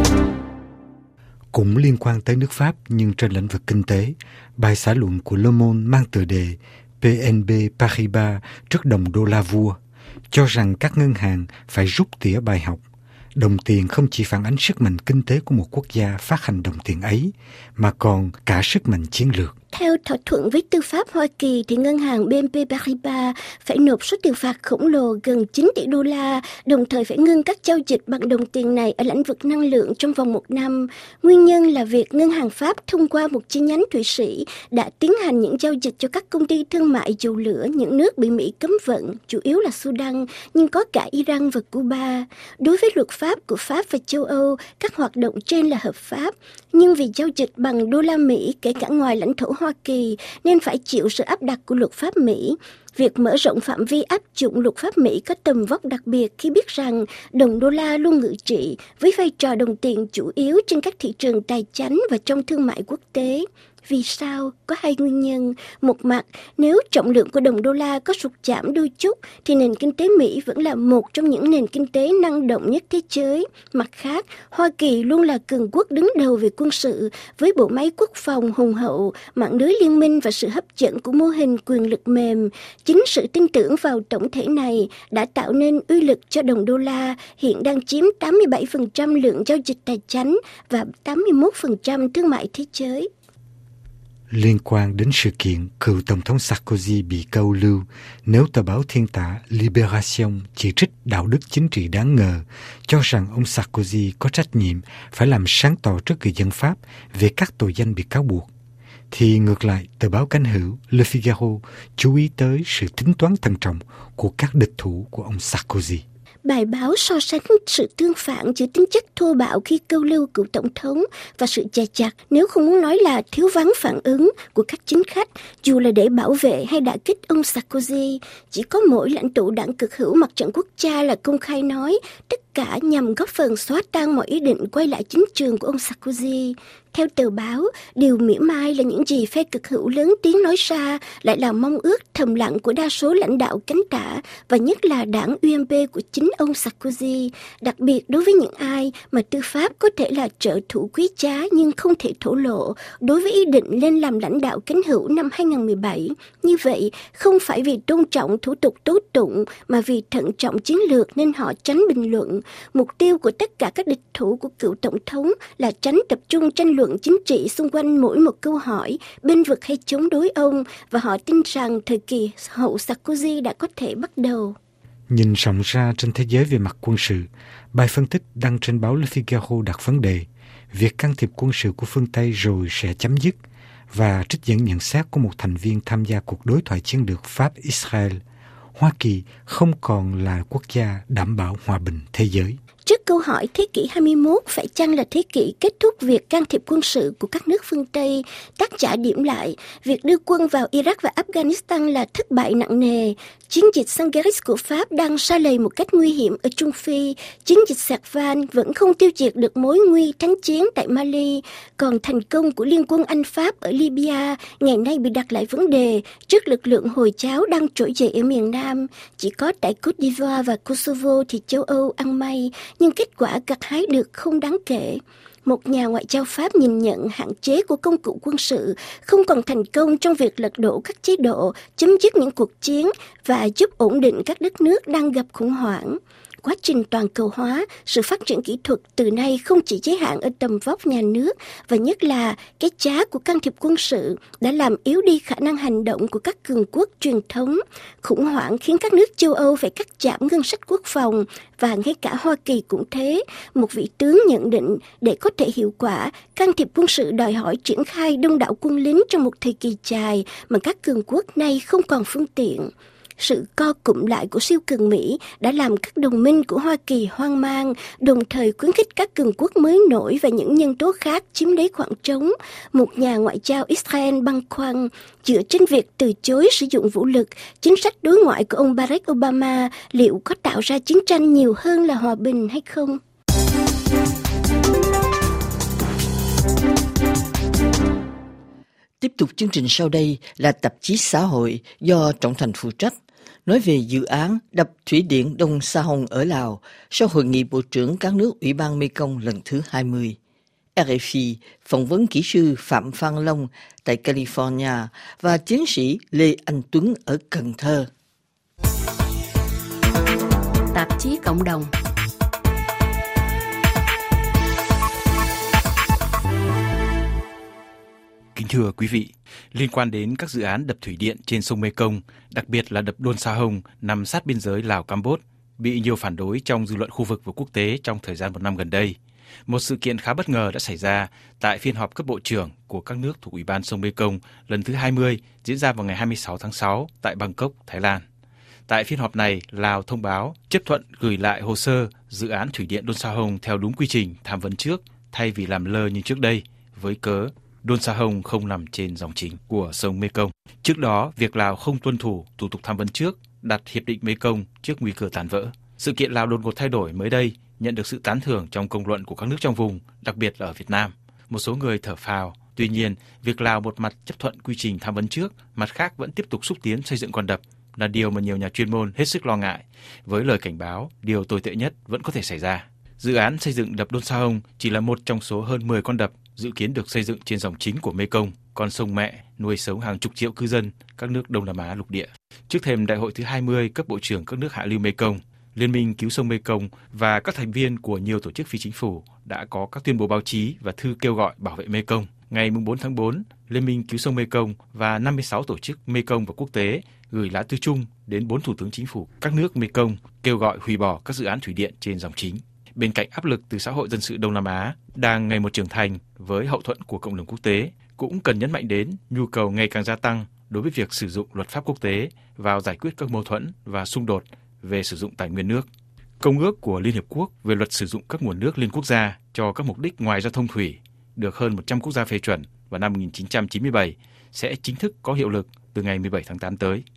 Cũng liên quan tới nước Pháp nhưng trên lĩnh vực kinh tế, bài xã luận của Le Monde mang tựa đề BNP Paribas trước đồng đô la vua, cho rằng các ngân hàng phải rút tỉa bài học. Đồng tiền không chỉ phản ánh sức mạnh kinh tế của một quốc gia phát hành đồng tiền ấy, mà còn cả sức mạnh chiến lược. Theo thỏa thuận với tư pháp Hoa Kỳ thì ngân hàng BNP Paribas phải nộp số tiền phạt khổng lồ gần 9 tỷ đô la, đồng thời phải ngưng các giao dịch bằng đồng tiền này ở lĩnh vực năng lượng trong vòng 1 năm. Nguyên nhân là việc ngân hàng Pháp thông qua một chi nhánh Thụy Sĩ đã tiến hành những giao dịch cho các công ty thương mại dầu lửa những nước bị Mỹ cấm vận, chủ yếu là Sudan, nhưng có cả Iran và Cuba. Đối với luật pháp của Pháp và châu Âu, các hoạt động trên là hợp pháp, nhưng vì giao dịch bằng đô la Mỹ kể cả ngoài lãnh thổ Hoa Kỳ nên phải chịu sự áp đặt của luật pháp Mỹ. Việc mở rộng phạm vi áp dụng luật pháp Mỹ có tầm vóc đặc biệt khi biết rằng đồng đô la luôn ngự trị với vai trò đồng tiền chủ yếu trên các thị trường tài chánh và trong thương mại quốc tế. Vì sao? Có 2 nguyên nhân. Một mặt, nếu trọng lượng của đồng đô la có sụt giảm đôi chút, thì nền kinh tế Mỹ vẫn là một trong những nền kinh tế năng động nhất thế giới. Mặt khác, Hoa Kỳ luôn là cường quốc đứng đầu về quân sự, với bộ máy quốc phòng hùng hậu, mạng lưới liên minh và sự hấp dẫn của mô hình quyền lực mềm. Chính sự tin tưởng vào tổng thể này đã tạo nên uy lực cho đồng đô la, hiện đang chiếm 87% lượng giao dịch tài chánh và 81% thương mại thế giới. Liên quan đến sự kiện cựu Tổng thống Sarkozy bị câu lưu nếu tờ báo thiên tả Libération chỉ trích đạo đức chính trị đáng ngờ, cho rằng ông Sarkozy có trách nhiệm phải làm sáng tỏ trước người dân Pháp về các tội danh bị cáo buộc, thì ngược lại tờ báo cánh hữu Le Figaro chú ý tới sự tính toán thận trọng của các địch thủ của ông Sarkozy. Bài báo so sánh sự tương phản giữa tính chất thô bạo khi câu lưu cựu tổng thống và sự dè chặt, nếu không muốn nói là thiếu vắng phản ứng của các chính khách, dù là để bảo vệ hay đả kích ông Sarkozy. Chỉ có mỗi lãnh tụ đảng cực hữu Mặt trận Quốc gia là công khai nói tất tất cả nhằm góp phần xóa tan mọi ý định quay lại chính trường của ông Sarkozy. Theo tờ báo, điều mỉa mai là những gì phe cực hữu lớn tiếng nói ra lại là mong ước thầm lặng của đa số lãnh đạo cánh tả và nhất là đảng UMP của chính ông Sarkozy, đặc biệt đối với những ai mà tư pháp có thể là trợ thủ quý giá nhưng không thể thổ lộ đối với ý định lên làm lãnh đạo cánh hữu năm 2017. Như vậy, không phải vì tôn trọng thủ tục tố tụng mà vì thận trọng chiến lược nên họ tránh bình luận. Mục tiêu của tất cả các địch thủ của cựu tổng thống là tránh tập trung tranh luận chính trị xung quanh mỗi một câu hỏi bên vực hay chống đối ông, và họ tin rằng thời kỳ hậu Sarkozy đã có thể bắt đầu. Nhìn rộng ra trên thế giới về mặt quân sự, bài phân tích đăng trên báo Le Figaro đặt vấn đề việc can thiệp quân sự của phương Tây rồi sẽ chấm dứt và trích dẫn nhận xét của một thành viên tham gia cuộc đối thoại chiến lược Pháp-Israel. Hoa Kỳ không còn là quốc gia đảm bảo hòa bình thế giới. Trước câu hỏi thế kỷ 21 phải chăng là thế kỷ kết thúc việc can thiệp quân sự của các nước phương Tây, tác giả điểm lại việc đưa quân vào Iraq và Afghanistan là thất bại nặng nề. Chiến dịch Sangaris của Pháp đang sa lầy một cách nguy hiểm ở Trung Phi. Chiến dịch Servan vẫn không tiêu diệt được mối nguy thánh chiến tại Mali. Còn thành công của Liên quân Anh-Pháp ở Libya ngày nay bị đặt lại vấn đề trước lực lượng Hồi giáo đang trỗi dậy ở miền Nam. Chỉ có tại Côte d'Ivoire và Kosovo thì châu Âu ăn may, nhưng kết quả gặt hái được không đáng kể. Một nhà ngoại giao Pháp nhìn nhận hạn chế của công cụ quân sự không còn thành công trong việc lật đổ các chế độ, chấm dứt những cuộc chiến và giúp ổn định các đất nước đang gặp khủng hoảng. Quá trình toàn cầu hóa, sự phát triển kỹ thuật từ nay không chỉ giới hạn ở tầm vóc nhà nước, và nhất là cái giá của can thiệp quân sự đã làm yếu đi khả năng hành động của các cường quốc truyền thống. Khủng hoảng khiến các nước châu Âu phải cắt giảm ngân sách quốc phòng, và ngay cả Hoa Kỳ cũng thế. Một vị tướng nhận định để có thể hiệu quả, can thiệp quân sự đòi hỏi triển khai đông đảo quân lính trong một thời kỳ dài mà các cường quốc nay không còn phương tiện. Sự co cụm lại của siêu cường Mỹ đã làm các đồng minh của Hoa Kỳ hoang mang, đồng thời khuyến khích các cường quốc mới nổi và những nhân tố khác chiếm lấy khoảng trống. Một nhà ngoại giao Israel băn khoăn, dựa trên việc từ chối sử dụng vũ lực, chính sách đối ngoại của ông Barack Obama liệu có tạo ra chiến tranh nhiều hơn là hòa bình hay không? Tiếp tục chương trình sau đây là tạp chí xã hội do Trọng Thành phụ trách, nói về dự án đập thủy điện Đông Sa Hồng ở Lào sau hội nghị bộ trưởng các nước Ủy ban Mekong lần thứ 20. RFI phỏng vấn kỹ sư Phạm Phan Long tại California và tiến sĩ Lê Anh Tuấn ở Cần Thơ. Tạp chí cộng đồng. Kính thưa quý vị, liên quan đến các dự án đập thủy điện trên sông Mekong, đặc biệt là đập Don Sa Hong nằm sát biên giới Lào-Campuchia, bị nhiều phản đối trong dư luận khu vực và quốc tế trong thời gian một năm gần đây. Một sự kiện khá bất ngờ đã xảy ra tại phiên họp cấp bộ trưởng của các nước thuộc Ủy ban sông Mekong lần thứ 20 diễn ra vào ngày 26 tháng 6 tại Bangkok, Thái Lan. Tại phiên họp này, Lào thông báo chấp thuận gửi lại hồ sơ dự án thủy điện Don Sa Hong theo đúng quy trình tham vấn trước thay vì làm lơ như trước đây với cớ Don Sa Hong không nằm trên dòng chính của sông Mekong. Trước đó, việc Lào không tuân thủ thủ tục tham vấn trước đặt hiệp định Mekong trước nguy cơ tan vỡ. Sự kiện Lào đột ngột thay đổi mới đây nhận được sự tán thưởng trong công luận của các nước trong vùng, đặc biệt là ở Việt Nam. Một số người thở phào. Tuy nhiên, việc Lào một mặt chấp thuận quy trình tham vấn trước, mặt khác vẫn tiếp tục xúc tiến xây dựng con đập là điều mà nhiều nhà chuyên môn hết sức lo ngại, với lời cảnh báo điều tồi tệ nhất vẫn có thể xảy ra. Dự án xây dựng đập Don Sa Hong chỉ là một trong số hơn 10 con đập dự kiến được xây dựng trên dòng chính của Mekong, con sông mẹ nuôi sống hàng chục triệu cư dân các nước Đông Nam Á lục địa. Trước thềm đại hội thứ 20 cấp bộ trưởng các nước hạ lưu Mekong, Liên minh cứu sông Mekong và các thành viên của nhiều tổ chức phi chính phủ đã có các tuyên bố báo chí và thư kêu gọi bảo vệ Mekong. Ngày 4 tháng 4, Liên minh cứu sông Mekong và 56 tổ chức Mekong và quốc tế gửi lá thư chung đến 4 thủ tướng chính phủ các nước Mekong kêu gọi hủy bỏ các dự án thủy điện trên dòng chính. Bên cạnh áp lực từ xã hội dân sự Đông Nam Á đang ngày một trưởng thành với hậu thuẫn của cộng đồng quốc tế, cũng cần nhấn mạnh đến nhu cầu ngày càng gia tăng đối với việc sử dụng luật pháp quốc tế vào giải quyết các mâu thuẫn và xung đột về sử dụng tài nguyên nước. Công ước của Liên Hiệp Quốc về luật sử dụng các nguồn nước liên quốc gia cho các mục đích ngoài giao thông thủy được hơn 100 quốc gia phê chuẩn vào năm 1997 sẽ chính thức có hiệu lực từ ngày 17 tháng 8 tới.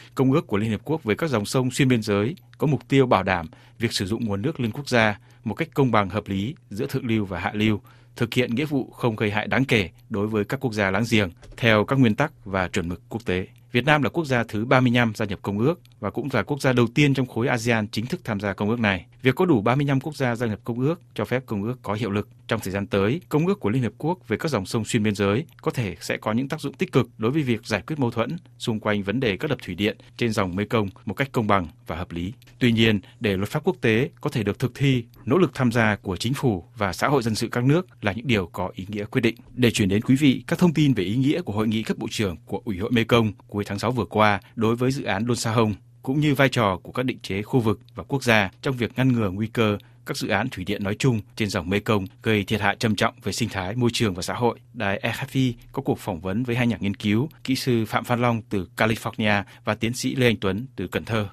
Công ước của Liên Hợp Quốc về các dòng sông xuyên biên giới có mục tiêu bảo đảm việc sử dụng nguồn nước liên quốc gia một cách công bằng hợp lý giữa thượng lưu và hạ lưu, thực hiện nghĩa vụ không gây hại đáng kể đối với các quốc gia láng giềng theo các nguyên tắc và chuẩn mực quốc tế. Việt Nam là quốc gia thứ 35 gia nhập công ước và cũng là quốc gia đầu tiên trong khối ASEAN chính thức tham gia công ước này. Việc có đủ 35 quốc gia gia nhập công ước cho phép công ước có hiệu lực. Trong thời gian tới, công ước của Liên Hợp Quốc về các dòng sông xuyên biên giới có thể sẽ có những tác dụng tích cực đối với việc giải quyết mâu thuẫn xung quanh vấn đề các đập thủy điện trên dòng Mekong một cách công bằng và hợp lý. Tuy nhiên, để luật pháp quốc tế có thể được thực thi, nỗ lực tham gia của chính phủ và xã hội dân sự các nước là những điều có ý nghĩa quyết định. Để chuyển đến quý vị các thông tin về ý nghĩa của hội nghị cấp bộ trưởng của Ủy hội Mekong cuối tháng 6 vừa qua đối với dự án Don Sa Hong, cũng như vai trò của các định chế khu vực và quốc gia trong việc ngăn ngừa nguy cơ các dự án thủy điện nói chung trên dòng Mekong gây thiệt hại trầm trọng về sinh thái, môi trường và xã hội. Đài RFI có cuộc phỏng vấn với hai nhà nghiên cứu, kỹ sư Phạm Phan Long từ California và tiến sĩ Lê Anh Tuấn từ Cần Thơ.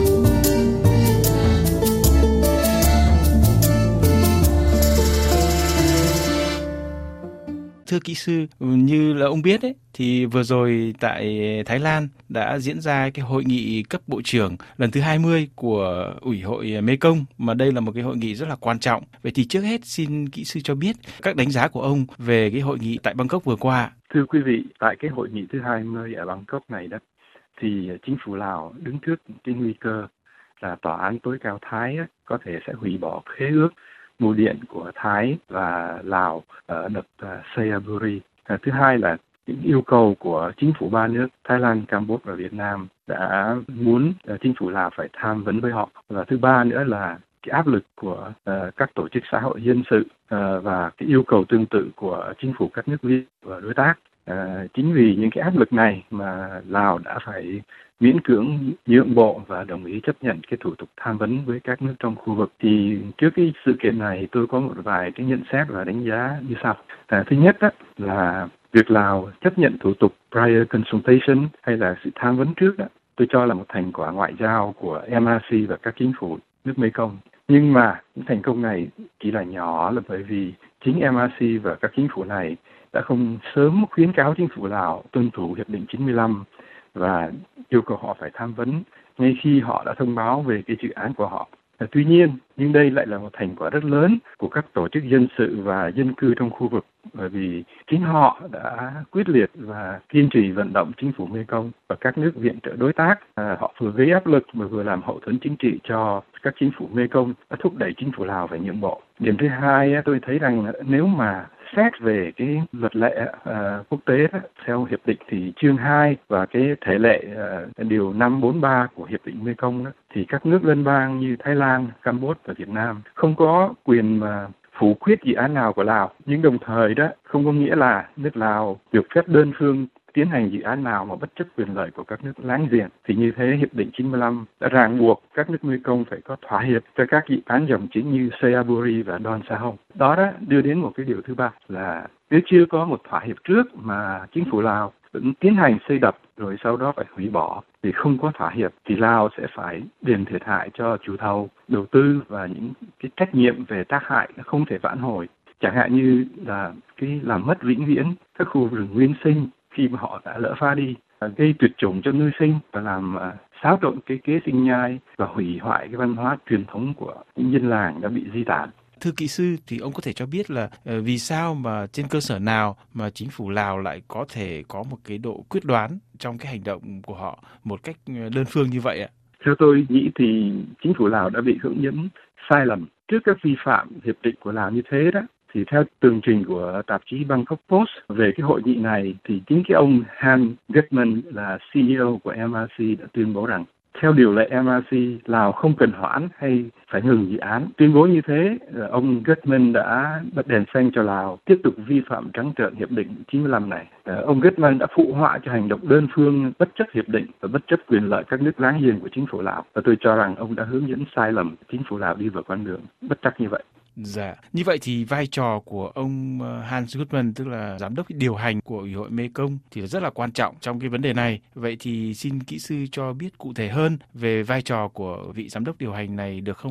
Thưa kỹ sư, như là ông biết ấy, thì vừa rồi tại Thái Lan đã diễn ra cái hội nghị cấp bộ trưởng lần thứ 20 của Ủy hội Mekong, mà đây là một cái hội nghị rất là quan trọng. Vậy thì trước hết xin kỹ sư cho biết các đánh giá của ông về cái hội nghị tại Bangkok vừa qua. Thưa quý vị, tại cái hội nghị thứ 20 ở Bangkok này đó, thì chính phủ Lào đứng trước cái nguy cơ là tòa án tối cao Thái có thể sẽ hủy bỏ khế ước mua điện của Thái và Lào ở đập Sayaburi. Thứ hai là những yêu cầu của chính phủ ba nước Thái Lan, Campuchia và Việt Nam đã muốn chính phủ Lào phải tham vấn với họ. Và thứ ba nữa là cái áp lực của các tổ chức xã hội dân sự và cái yêu cầu tương tự của chính phủ các nước viên và đối tác. Chính vì những cái áp lực này mà Lào đã phải miễn cưỡng nhượng bộ và đồng ý chấp nhận cái thủ tục tham vấn với các nước trong khu vực. Thì trước cái sự kiện này tôi có một vài cái nhận xét và đánh giá như sau. Thứ nhất đó, là việc Lào chấp nhận thủ tục prior consultation hay là sự tham vấn trước đó, tôi cho là một thành quả ngoại giao của MRC và các chính phủ nước Mekong. Nhưng mà những thành công này chỉ là nhỏ là bởi vì chính MRC và các chính phủ này đã không sớm khuyến cáo chính phủ Lào tuân thủ Hiệp định 95 và yêu cầu họ phải tham vấn ngay khi họ đã thông báo về cái dự án của họ. Tuy nhiên, nhưng đây lại là một thành quả rất lớn của các tổ chức dân sự và dân cư trong khu vực, bởi vì chính họ đã quyết liệt và kiên trì vận động chính phủ Mekong và các nước viện trợ đối tác. Họ vừa gây áp lực mà vừa làm hậu thuẫn chính trị cho các chính phủ Mekong, đã thúc đẩy chính phủ Lào phải nhượng bộ. Điểm thứ hai, tôi thấy rằng nếu mà xét về cái luật lệ quốc tế đó, theo hiệp định thì chương 2 và cái thể lệ điều 543 của hiệp định Mekong đó, thì các nước liên bang như Thái Lan, Campuchia và Việt Nam không có quyền mà phủ quyết dự án nào của Lào, nhưng đồng thời đó không có nghĩa là nước Lào được phép đơn phương tiến hành dự án nào mà bất chấp quyền lợi của các nước láng giềng. Thì như thế hiệp định 95 đã ràng buộc các nước Mekong phải có thỏa hiệp cho các dự án dòng chính như Sayaburi và Don Sa Hong. Đó đưa đến một cái điều thứ ba là nếu chưa có một thỏa hiệp trước mà chính phủ Lào vẫn tiến hành xây đập rồi sau đó phải hủy bỏ thì không có thỏa hiệp thì Lào sẽ phải đền thiệt hại cho chủ thầu, đầu tư và những cái trách nhiệm về tác hại không thể vãn hồi. Chẳng hạn như là cái làm mất vĩnh viễn các khu rừng nguyên sinh khi mà họ đã lỡ phá đi, gây tuyệt chủng cho nuôi sinh và làm xáo trộn cái kế sinh nhai và hủy hoại cái văn hóa truyền thống của những dân làng đã bị di tản. Thưa kỹ sư, thì ông có thể cho biết là vì sao mà trên cơ sở nào mà chính phủ Lào lại có thể có một cái độ quyết đoán trong cái hành động của họ một cách đơn phương như vậy ạ? Theo tôi nghĩ thì chính phủ Lào đã bị hướng dẫn sai lầm trước các vi phạm hiệp định của Lào như thế đó. Thì theo tường trình của tạp chí Bangkok Post về cái hội nghị này thì chính cái ông Han Gutman là CEO của MRC đã tuyên bố rằng theo điều lệ MRC, Lào không cần hoãn hay phải ngừng dự án. Tuyên bố như thế, ông Gutman đã bật đèn xanh cho Lào tiếp tục vi phạm trắng trợn hiệp định 95 này. Ông Gutman đã phụ họa cho hành động đơn phương bất chấp hiệp định và bất chấp quyền lợi các nước láng giềng của chính phủ Lào. Và tôi cho rằng ông đã hướng dẫn sai lầm chính phủ Lào đi vào con đường bất trắc như vậy. Dạ, như vậy thì vai trò của ông Hans Gutman, tức là giám đốc điều hành của Ủy hội Mekong thì rất là quan trọng trong cái vấn đề này. Vậy thì xin kỹ sư cho biết cụ thể hơn về vai trò của vị giám đốc điều hành này được không ạ?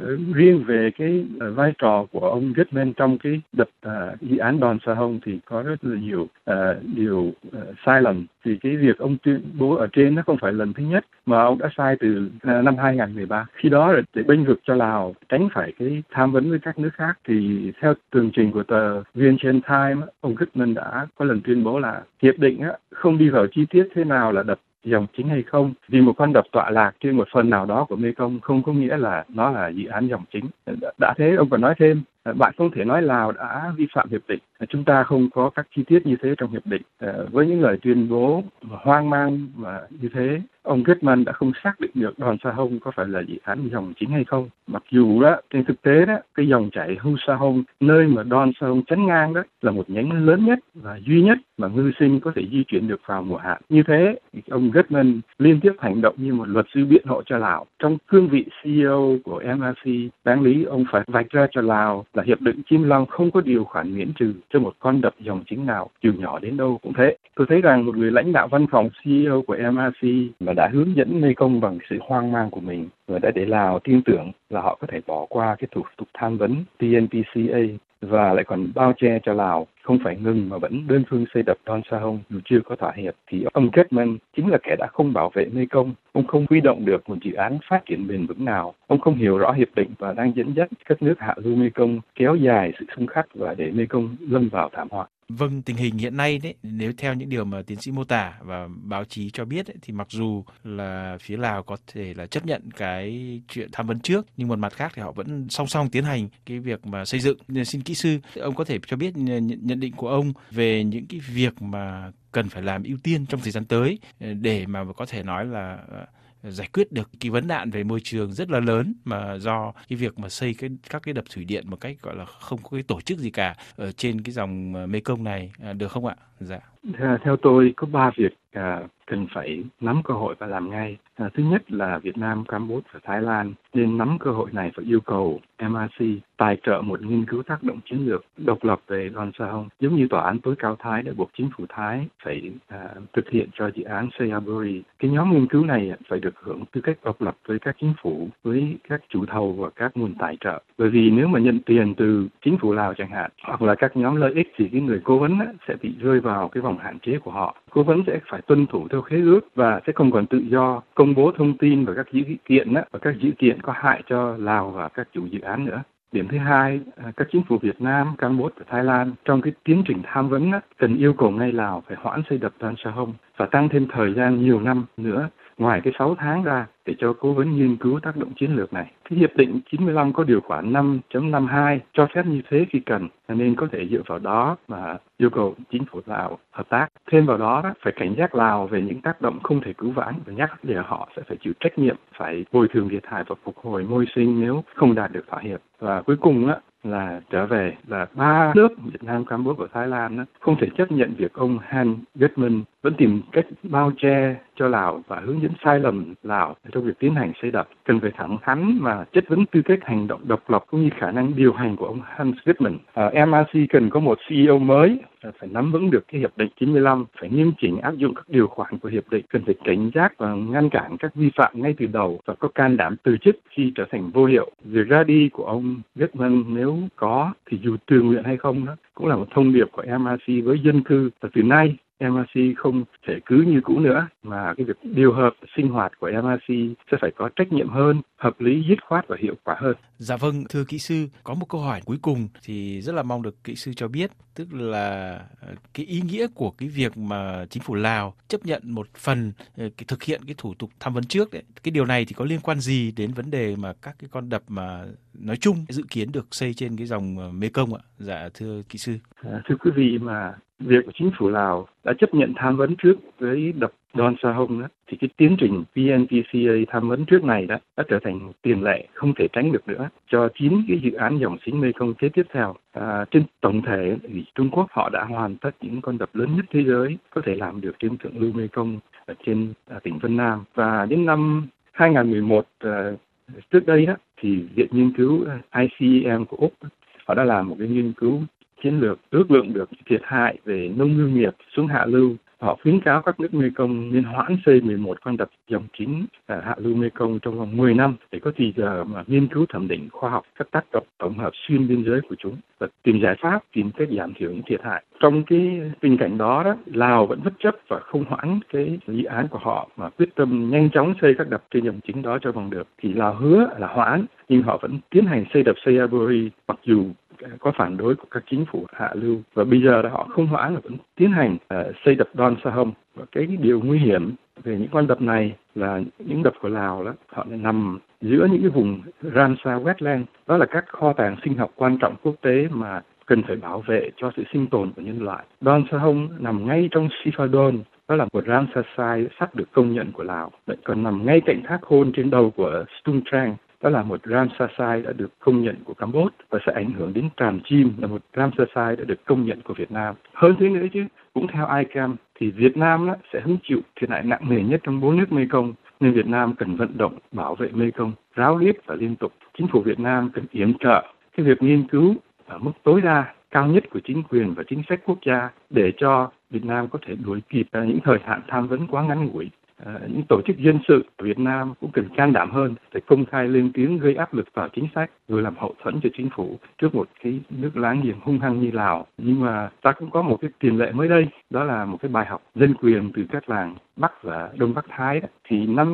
Riêng về cái vai trò của ông Goodman trong cái đập dự án Don Sahong thì có rất là nhiều điều sai lầm. Thì cái việc ông tuyên bố ở trên nó không phải lần thứ nhất mà ông đã sai từ năm 2013. Khi đó để bênh vực cho Lào tránh phải cái tham vấn với các nước khác thì theo tường trình của tờ Vientiane Times, ông Goodman đã có lần tuyên bố là hiệp định không đi vào chi tiết thế nào là đập dòng chính hay không, vì một con đập tọa lạc trên một phần nào đó của Mekong không có nghĩa là nó là dự án dòng chính. Đã thế ông còn nói thêm, bạn không thể nói Lào đã vi phạm hiệp định, chúng ta không có các chi tiết như thế trong hiệp định. Với những lời tuyên bố hoang mang và như thế, ông Goodman đã không xác định được Don Sahong có phải là dự án dòng chính hay không. Mặc dù đó trên thực tế đó cái dòng chảy Hua Sahong, nơi mà Don Sahong chắn ngang đó là một nhánh lớn nhất và duy nhất mà ngư sinh có thể di chuyển được vào mùa hạn. Như thế ông Goodman liên tiếp hành động như một luật sư biện hộ cho Lào. Trong cương vị CEO của MRC, đáng lý ông phải vạch ra cho Lào là hiệp định Chim Long không có điều khoản miễn trừ cho một con đập dòng chính nào, dù nhỏ đến đâu cũng thế. Tôi thấy rằng một người lãnh đạo văn phòng CEO của MRC mà đã hướng dẫn Mekong bằng sự hoang mang của mình và đã để Lào tin tưởng là họ có thể bỏ qua cái thủ tục tham vấn TNPCA và lại còn bao che cho Lào không phải ngừng mà vẫn đơn phương xây đập Don Sahong dù chưa có thỏa hiệp, thì ông Goodman chính là kẻ đã không bảo vệ Mekong. Ông không huy động được một dự án phát triển bền vững nào. Ông không hiểu rõ hiệp định và đang dẫn dắt các nước hạ lưu Mekong kéo dài sự xung khắc và để Mekong lâm vào thảm họa. Vâng, tình hình hiện nay đấy, nếu theo những điều mà tiến sĩ mô tả và báo chí cho biết ấy, thì mặc dù là phía Lào có thể là chấp nhận cái chuyện tham vấn trước, nhưng một mặt khác thì họ vẫn song song tiến hành cái việc mà xây dựng. Xin kỹ sư, ông có thể cho biết nhận định của ông về những cái việc mà cần phải làm ưu tiên trong thời gian tới để mà có thể nói là giải quyết được cái vấn nạn về môi trường rất là lớn mà do cái việc mà xây các cái đập thủy điện một cách gọi là không có cái tổ chức gì cả ở trên cái dòng Mekong này, được không ạ? Dạ. Theo tôi có 3 việc cần phải nắm cơ hội và làm ngay. Thứ nhất là Việt Nam, Campuchia và Thái Lan nên nắm cơ hội này và yêu cầu MRC tài trợ một nghiên cứu tác động chiến lược độc lập về Don Sahong, giống như Tòa án tối cao Thái đã buộc chính phủ Thái phải thực hiện cho dự án Sayaburi. Cái nhóm nghiên cứu này phải được hưởng tư cách độc lập với các chính phủ, với các chủ thầu và các nguồn tài trợ. Bởi vì nếu mà nhận tiền từ chính phủ Lào chẳng hạn, hoặc là các nhóm lợi ích thì cái người cố vấn sẽ bị rơi vào cái vòng hạn chế của họ. Cố vấn sẽ phải tuân thủ theo khế ước và sẽ không còn tự do công bố thông tin và các dữ kiện và các dữ kiện có hại cho Lào và các chủ dự án nữa. Điểm thứ hai, các chính phủ Việt Nam, Campuchia và Thái Lan trong cái tiến trình tham vấn cần yêu cầu ngay Lào phải hoãn xây đập Don Sahong và tăng thêm thời gian nhiều năm nữa ngoài cái 6 tháng ra để cho cố vấn nghiên cứu tác động chiến lược này. Cái hiệp định 95 có điều khoản 5.52 cho phép như thế khi cần, nên có thể dựa vào đó mà yêu cầu chính phủ Lào hợp tác. Thêm vào đó phải cảnh giác Lào về những tác động không thể cứu vãn và nhắc để họ sẽ phải chịu trách nhiệm, phải bồi thường thiệt hại và phục hồi môi sinh nếu không đạt được thỏa hiệp. Và cuối cùng là trở về là 3 nước Việt Nam, Campuchia và Thái Lan không thể chấp nhận việc ông Han Goodman vẫn tìm cách bao che cho Lào và hướng dẫn sai lầm Lào trong việc tiến hành xây đập. Cần phải thẳng thắn mà chất vấn tư cách hành động độc lập cũng như khả năng điều hành của ông Hans Goodman. MRC cần có một CEO mới, phải nắm vững được cái hiệp định 95, phải nghiêm chỉnh áp dụng các điều khoản của hiệp định, cần phải cảnh giác và ngăn cản các vi phạm ngay từ đầu và có can đảm từ chức khi trở thành vô hiệu. Việc ra đi của ông Goodman nếu có thì dù tự nguyện hay không đó cũng là một thông điệp của MRC với dân cư, và từ nay MRC không thể cứ như cũ nữa mà cái việc điều hợp sinh hoạt của MRC sẽ phải có trách nhiệm hơn, hợp lý, dứt khoát và hiệu quả hơn. Dạ vâng, thưa kỹ sư, có một câu hỏi cuối cùng thì rất là mong được kỹ sư cho biết, tức là cái ý nghĩa của cái việc mà chính phủ Lào chấp nhận một phần thực hiện cái thủ tục tham vấn trước đấy. Cái điều này thì có liên quan gì đến vấn đề mà các cái con đập mà nói chung dự kiến được xây trên cái dòng Mekong ạ? Dạ thưa kỹ sư. Thưa quý vị, mà việc của chính phủ Lào đã chấp nhận tham vấn trước với đập Don Sahong thì cái tiến trình PNPCA tham vấn trước này đã trở thành tiền lệ không thể tránh được nữa cho 9 cái dự án dòng chính Mekong tiếp theo. Trên tổng thể thì Trung Quốc họ đã hoàn tất những con đập lớn nhất thế giới có thể làm được trên thượng lưu Mekong ở trên tỉnh Vân Nam, và đến năm 2011 trước đây thì Viện Nghiên cứu ICEM của Úc họ đã làm một cái nghiên cứu chiến lược ước lượng được thiệt hại về nông ngư nghiệp xuống hạ lưu Họ khuyến cáo các nước Mekong nên hoãn xây 11 con đập dòng chính hạ lưu Mekong trong vòng 10 năm để có thì giờ mà nghiên cứu thẩm định khoa học các tác động tổng hợp xuyên biên giới của chúng và tìm giải pháp, tìm cách giảm thiểu những thiệt hại. Trong cái tình cảnh đó, Lào vẫn bất chấp và không hoãn cái dự án của họ mà quyết tâm nhanh chóng xây các đập trên dòng chính đó cho bằng được. Thì Lào hứa là hoãn nhưng họ vẫn tiến hành xây đập Xayaburi mặc dù có phản đối của các chính phủ hạ lưu, và bây giờ họ không hoãn mà vẫn tiến hành xây đập Don Sahong. Và cái điều nguy hiểm về những con đập này là những đập của Lào đó, họ nằm giữa những cái vùng Ramsar Wetland, đó là các kho tàng sinh học quan trọng quốc tế mà cần phải bảo vệ cho sự sinh tồn của nhân loại. Don Sahong nằm ngay trong Sifadon, đó là một Ramsar Site sắp được công nhận của Lào. Lại còn nằm ngay cạnh thác Hôn trên đầu của Stung Treng, đó là một Ramsar Site đã được công nhận của Campuchia và sẽ ảnh hưởng đến Tràm Chim, là một Ramsar Site đã được công nhận của Việt Nam. Hơn thế nữa chứ, cũng theo ICAM thì Việt Nam sẽ hứng chịu thiệt hại nặng nề nhất trong 4 nước Mekong, nên Việt Nam cần vận động bảo vệ Mekong ráo riết và liên tục. Chính phủ Việt Nam cần yểm trợ cái việc nghiên cứu ở mức tối đa cao nhất của chính quyền và chính sách quốc gia để cho Việt Nam có thể đuổi kịp những thời hạn tham vấn quá ngắn ngủi. Những tổ chức dân sự ở Việt Nam cũng cần can đảm hơn để công khai lên tiếng gây áp lực vào chính sách rồi làm hậu thuẫn cho chính phủ trước một cái nước láng giềng hung hăng như Lào. Nhưng mà ta cũng có một cái tiền lệ mới đây, đó là một cái bài học dân quyền từ các làng Bắc và Đông Bắc Thái. Thì năm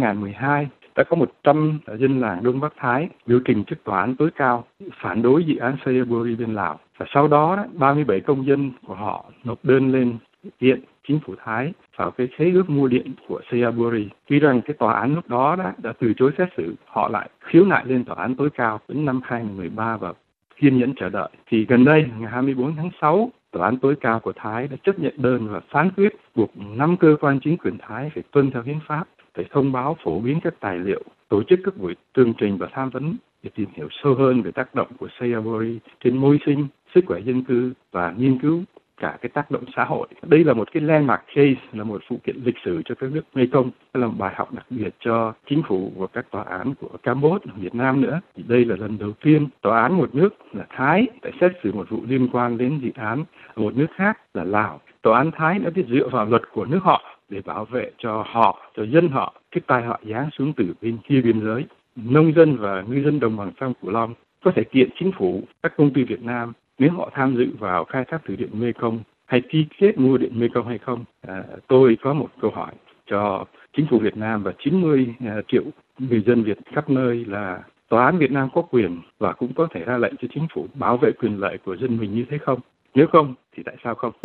2012 đã có 100 dân làng Đông Bắc Thái biểu trình trước tòa án tối cao phản đối dự án Xayaburi bên Lào. Và sau đó 37 công dân của họ nộp đơn lên kiện chính phủ Thái vào cái khế ước mua điện của Xayaburi. Tuy rằng cái tòa án lúc đó đã từ chối xét xử, họ lại khiếu nại lên tòa án tối cao đến năm 2013 và kiên nhẫn chờ đợi. Thì gần đây, ngày 24 tháng 6, tòa án tối cao của Thái đã chấp nhận đơn và phán quyết buộc 5 cơ quan chính quyền Thái phải tuân theo hiến pháp, phải thông báo phổ biến các tài liệu, tổ chức các buổi tường trình và tham vấn để tìm hiểu sâu hơn về tác động của Xayaburi trên môi sinh, sức khỏe dân cư và nghiên cứu cả cái tác động xã hội. Đây là một cái landmark case, là một vụ kiện lịch sử cho các nước Mekong, là một bài học đặc biệt cho chính phủ và các tòa án của Campuchia, Việt Nam nữa. Thì đây là lần đầu tiên tòa án một nước là Thái phải xét xử một vụ liên quan đến dự án một nước khác là Lào. Tòa án Thái đã biết dựa vào luật của nước họ để bảo vệ cho họ, cho dân họ, cái tai họa giáng xuống từ bên kia biên giới. Nông dân và ngư dân đồng bằng sông Cửu Long có thể kiện chính phủ, các công ty Việt Nam nếu họ tham dự vào khai thác thủy điện Mekong hay ký kết mua điện Mekong hay không. Tôi có một câu hỏi cho chính phủ Việt Nam và 90 triệu người dân Việt khắp nơi là tòa án Việt Nam có quyền và cũng có thể ra lệnh cho chính phủ bảo vệ quyền lợi của dân mình như thế không? Nếu không thì tại sao không?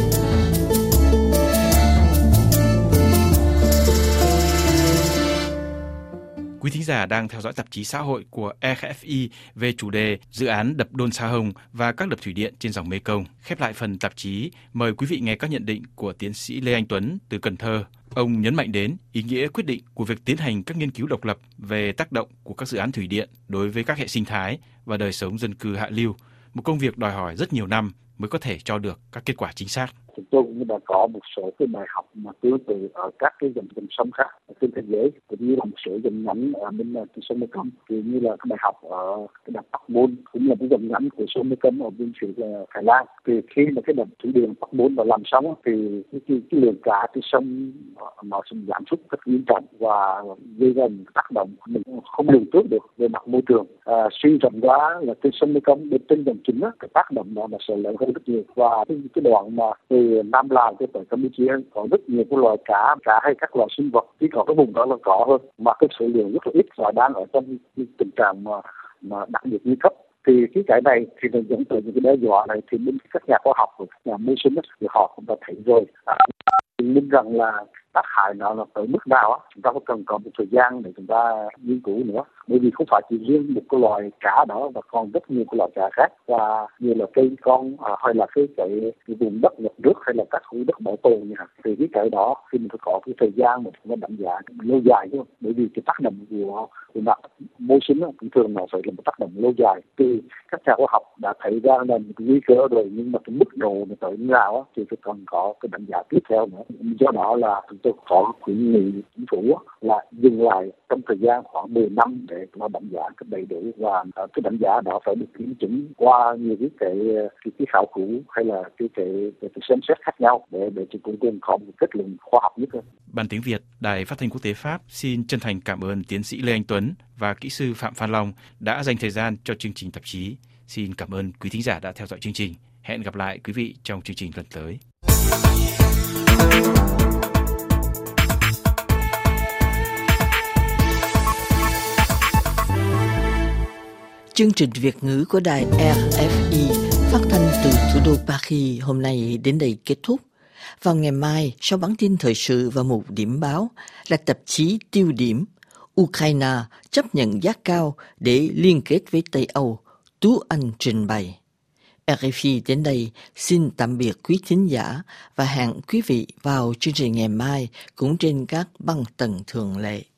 Quý thính giả đang theo dõi tạp chí xã hội của RFI về chủ đề dự án đập Don Sahong và các đập thủy điện trên dòng Mekong. Khép lại phần tạp chí, mời quý vị nghe các nhận định của tiến sĩ Lê Anh Tuấn từ Cần Thơ. Ông nhấn mạnh đến ý nghĩa quyết định của việc tiến hành các nghiên cứu độc lập về tác động của các dự án thủy điện đối với các hệ sinh thái và đời sống dân cư hạ lưu, một công việc đòi hỏi rất nhiều năm mới có thể cho được các kết quả chính xác. Chúng tôi cũng đã có một số cái bài học mà tương tự ở các cái dòng sông khác trên thế giới, cũng như là một số dòng nhánh ở bên sông Mekong, thì như là cái bài học ở cái đập Bắc Môn cũng là cái dòng nhánh của sông Mekong ở bên phía Thái Lan. Thì khi mà cái đập thủy điện Bắc Môn vào làm xong thì cái lượng cá trên sông nó sẽ giảm sút rất nghiêm trọng và gây ra tác động mình không lường trước được về mặt môi trường. Suy rộng quá là trên sông Mekong bên trên dòng chính cái tác động đó là sẽ lớn hơn rất nhiều, và cái đoạn mà từ Nam Lào cho tới Campuchia có rất nhiều cái loài cá hay các loài sinh vật, chỉ có cái vùng đó là có hơn, mà cái số lượng rất là ít và đang ở trong tình trạng mà đặc biệt nguy cấp. Thì cái này thì nó dẫn tới những cái đe dọa này, thì bên các nhà khoa học và các nhà môi sinh thì họ cũng đã thấy rồi, chứng minh rằng là tác hại nó là tới mức nào chúng ta cần có một thời gian để chúng ta nghiên cứu nữa, bởi vì không phải chỉ riêng một cái loài cá đó mà còn rất nhiều cái loài cá khác, và như là cây con hay là cái vùng đất ngập nước hay là các khu đất bảo tồn như thì cái đó khi mình phải có cái thời gian mà chúng ta đánh giá lâu dài chứ, bởi vì cái tác động của mặt môi sinh cũng thường nó phải là một tác động lâu dài. Thì các nhà khoa học đã thấy ra là một nguy cơ rồi, nhưng mà cái mức độ mà tới nào thì phải còn có cái đánh giá tiếp theo nữa. Do đó là chúng tôi có khuyến nghị chính phủ là dừng lại trong thời gian khoảng 10 năm để mà đánh giá cái đầy đủ, và cái đánh giá đó phải được kiểm chứng qua nhiều cái khảo cứu hay là cái xem xét khác nhau để chỉ cùng có một kết luận khoa học nhất. Ban Tiếng Việt, Đài Phát thanh Quốc tế Pháp xin chân thành cảm ơn tiến sĩ Lê Anh Tuấn và kỹ sư Phạm Phan Long đã dành thời gian cho chương trình tạp chí. Xin cảm ơn quý thính giả đã theo dõi chương trình. Hẹn gặp lại quý vị trong chương trình lần tới. Chương trình Việt ngữ của đài RFI phát thanh từ thủ đô Paris hôm nay đến đây kết thúc. Vào ngày mai, sau bản tin thời sự và một điểm báo là tạp chí Tiêu điểm, Ukraine chấp nhận giá cao để liên kết với Tây Âu, Tú Anh trình bày. RFI đến đây xin tạm biệt quý thính giả và hẹn quý vị vào chương trình ngày mai cũng trên các băng tần thường lệ.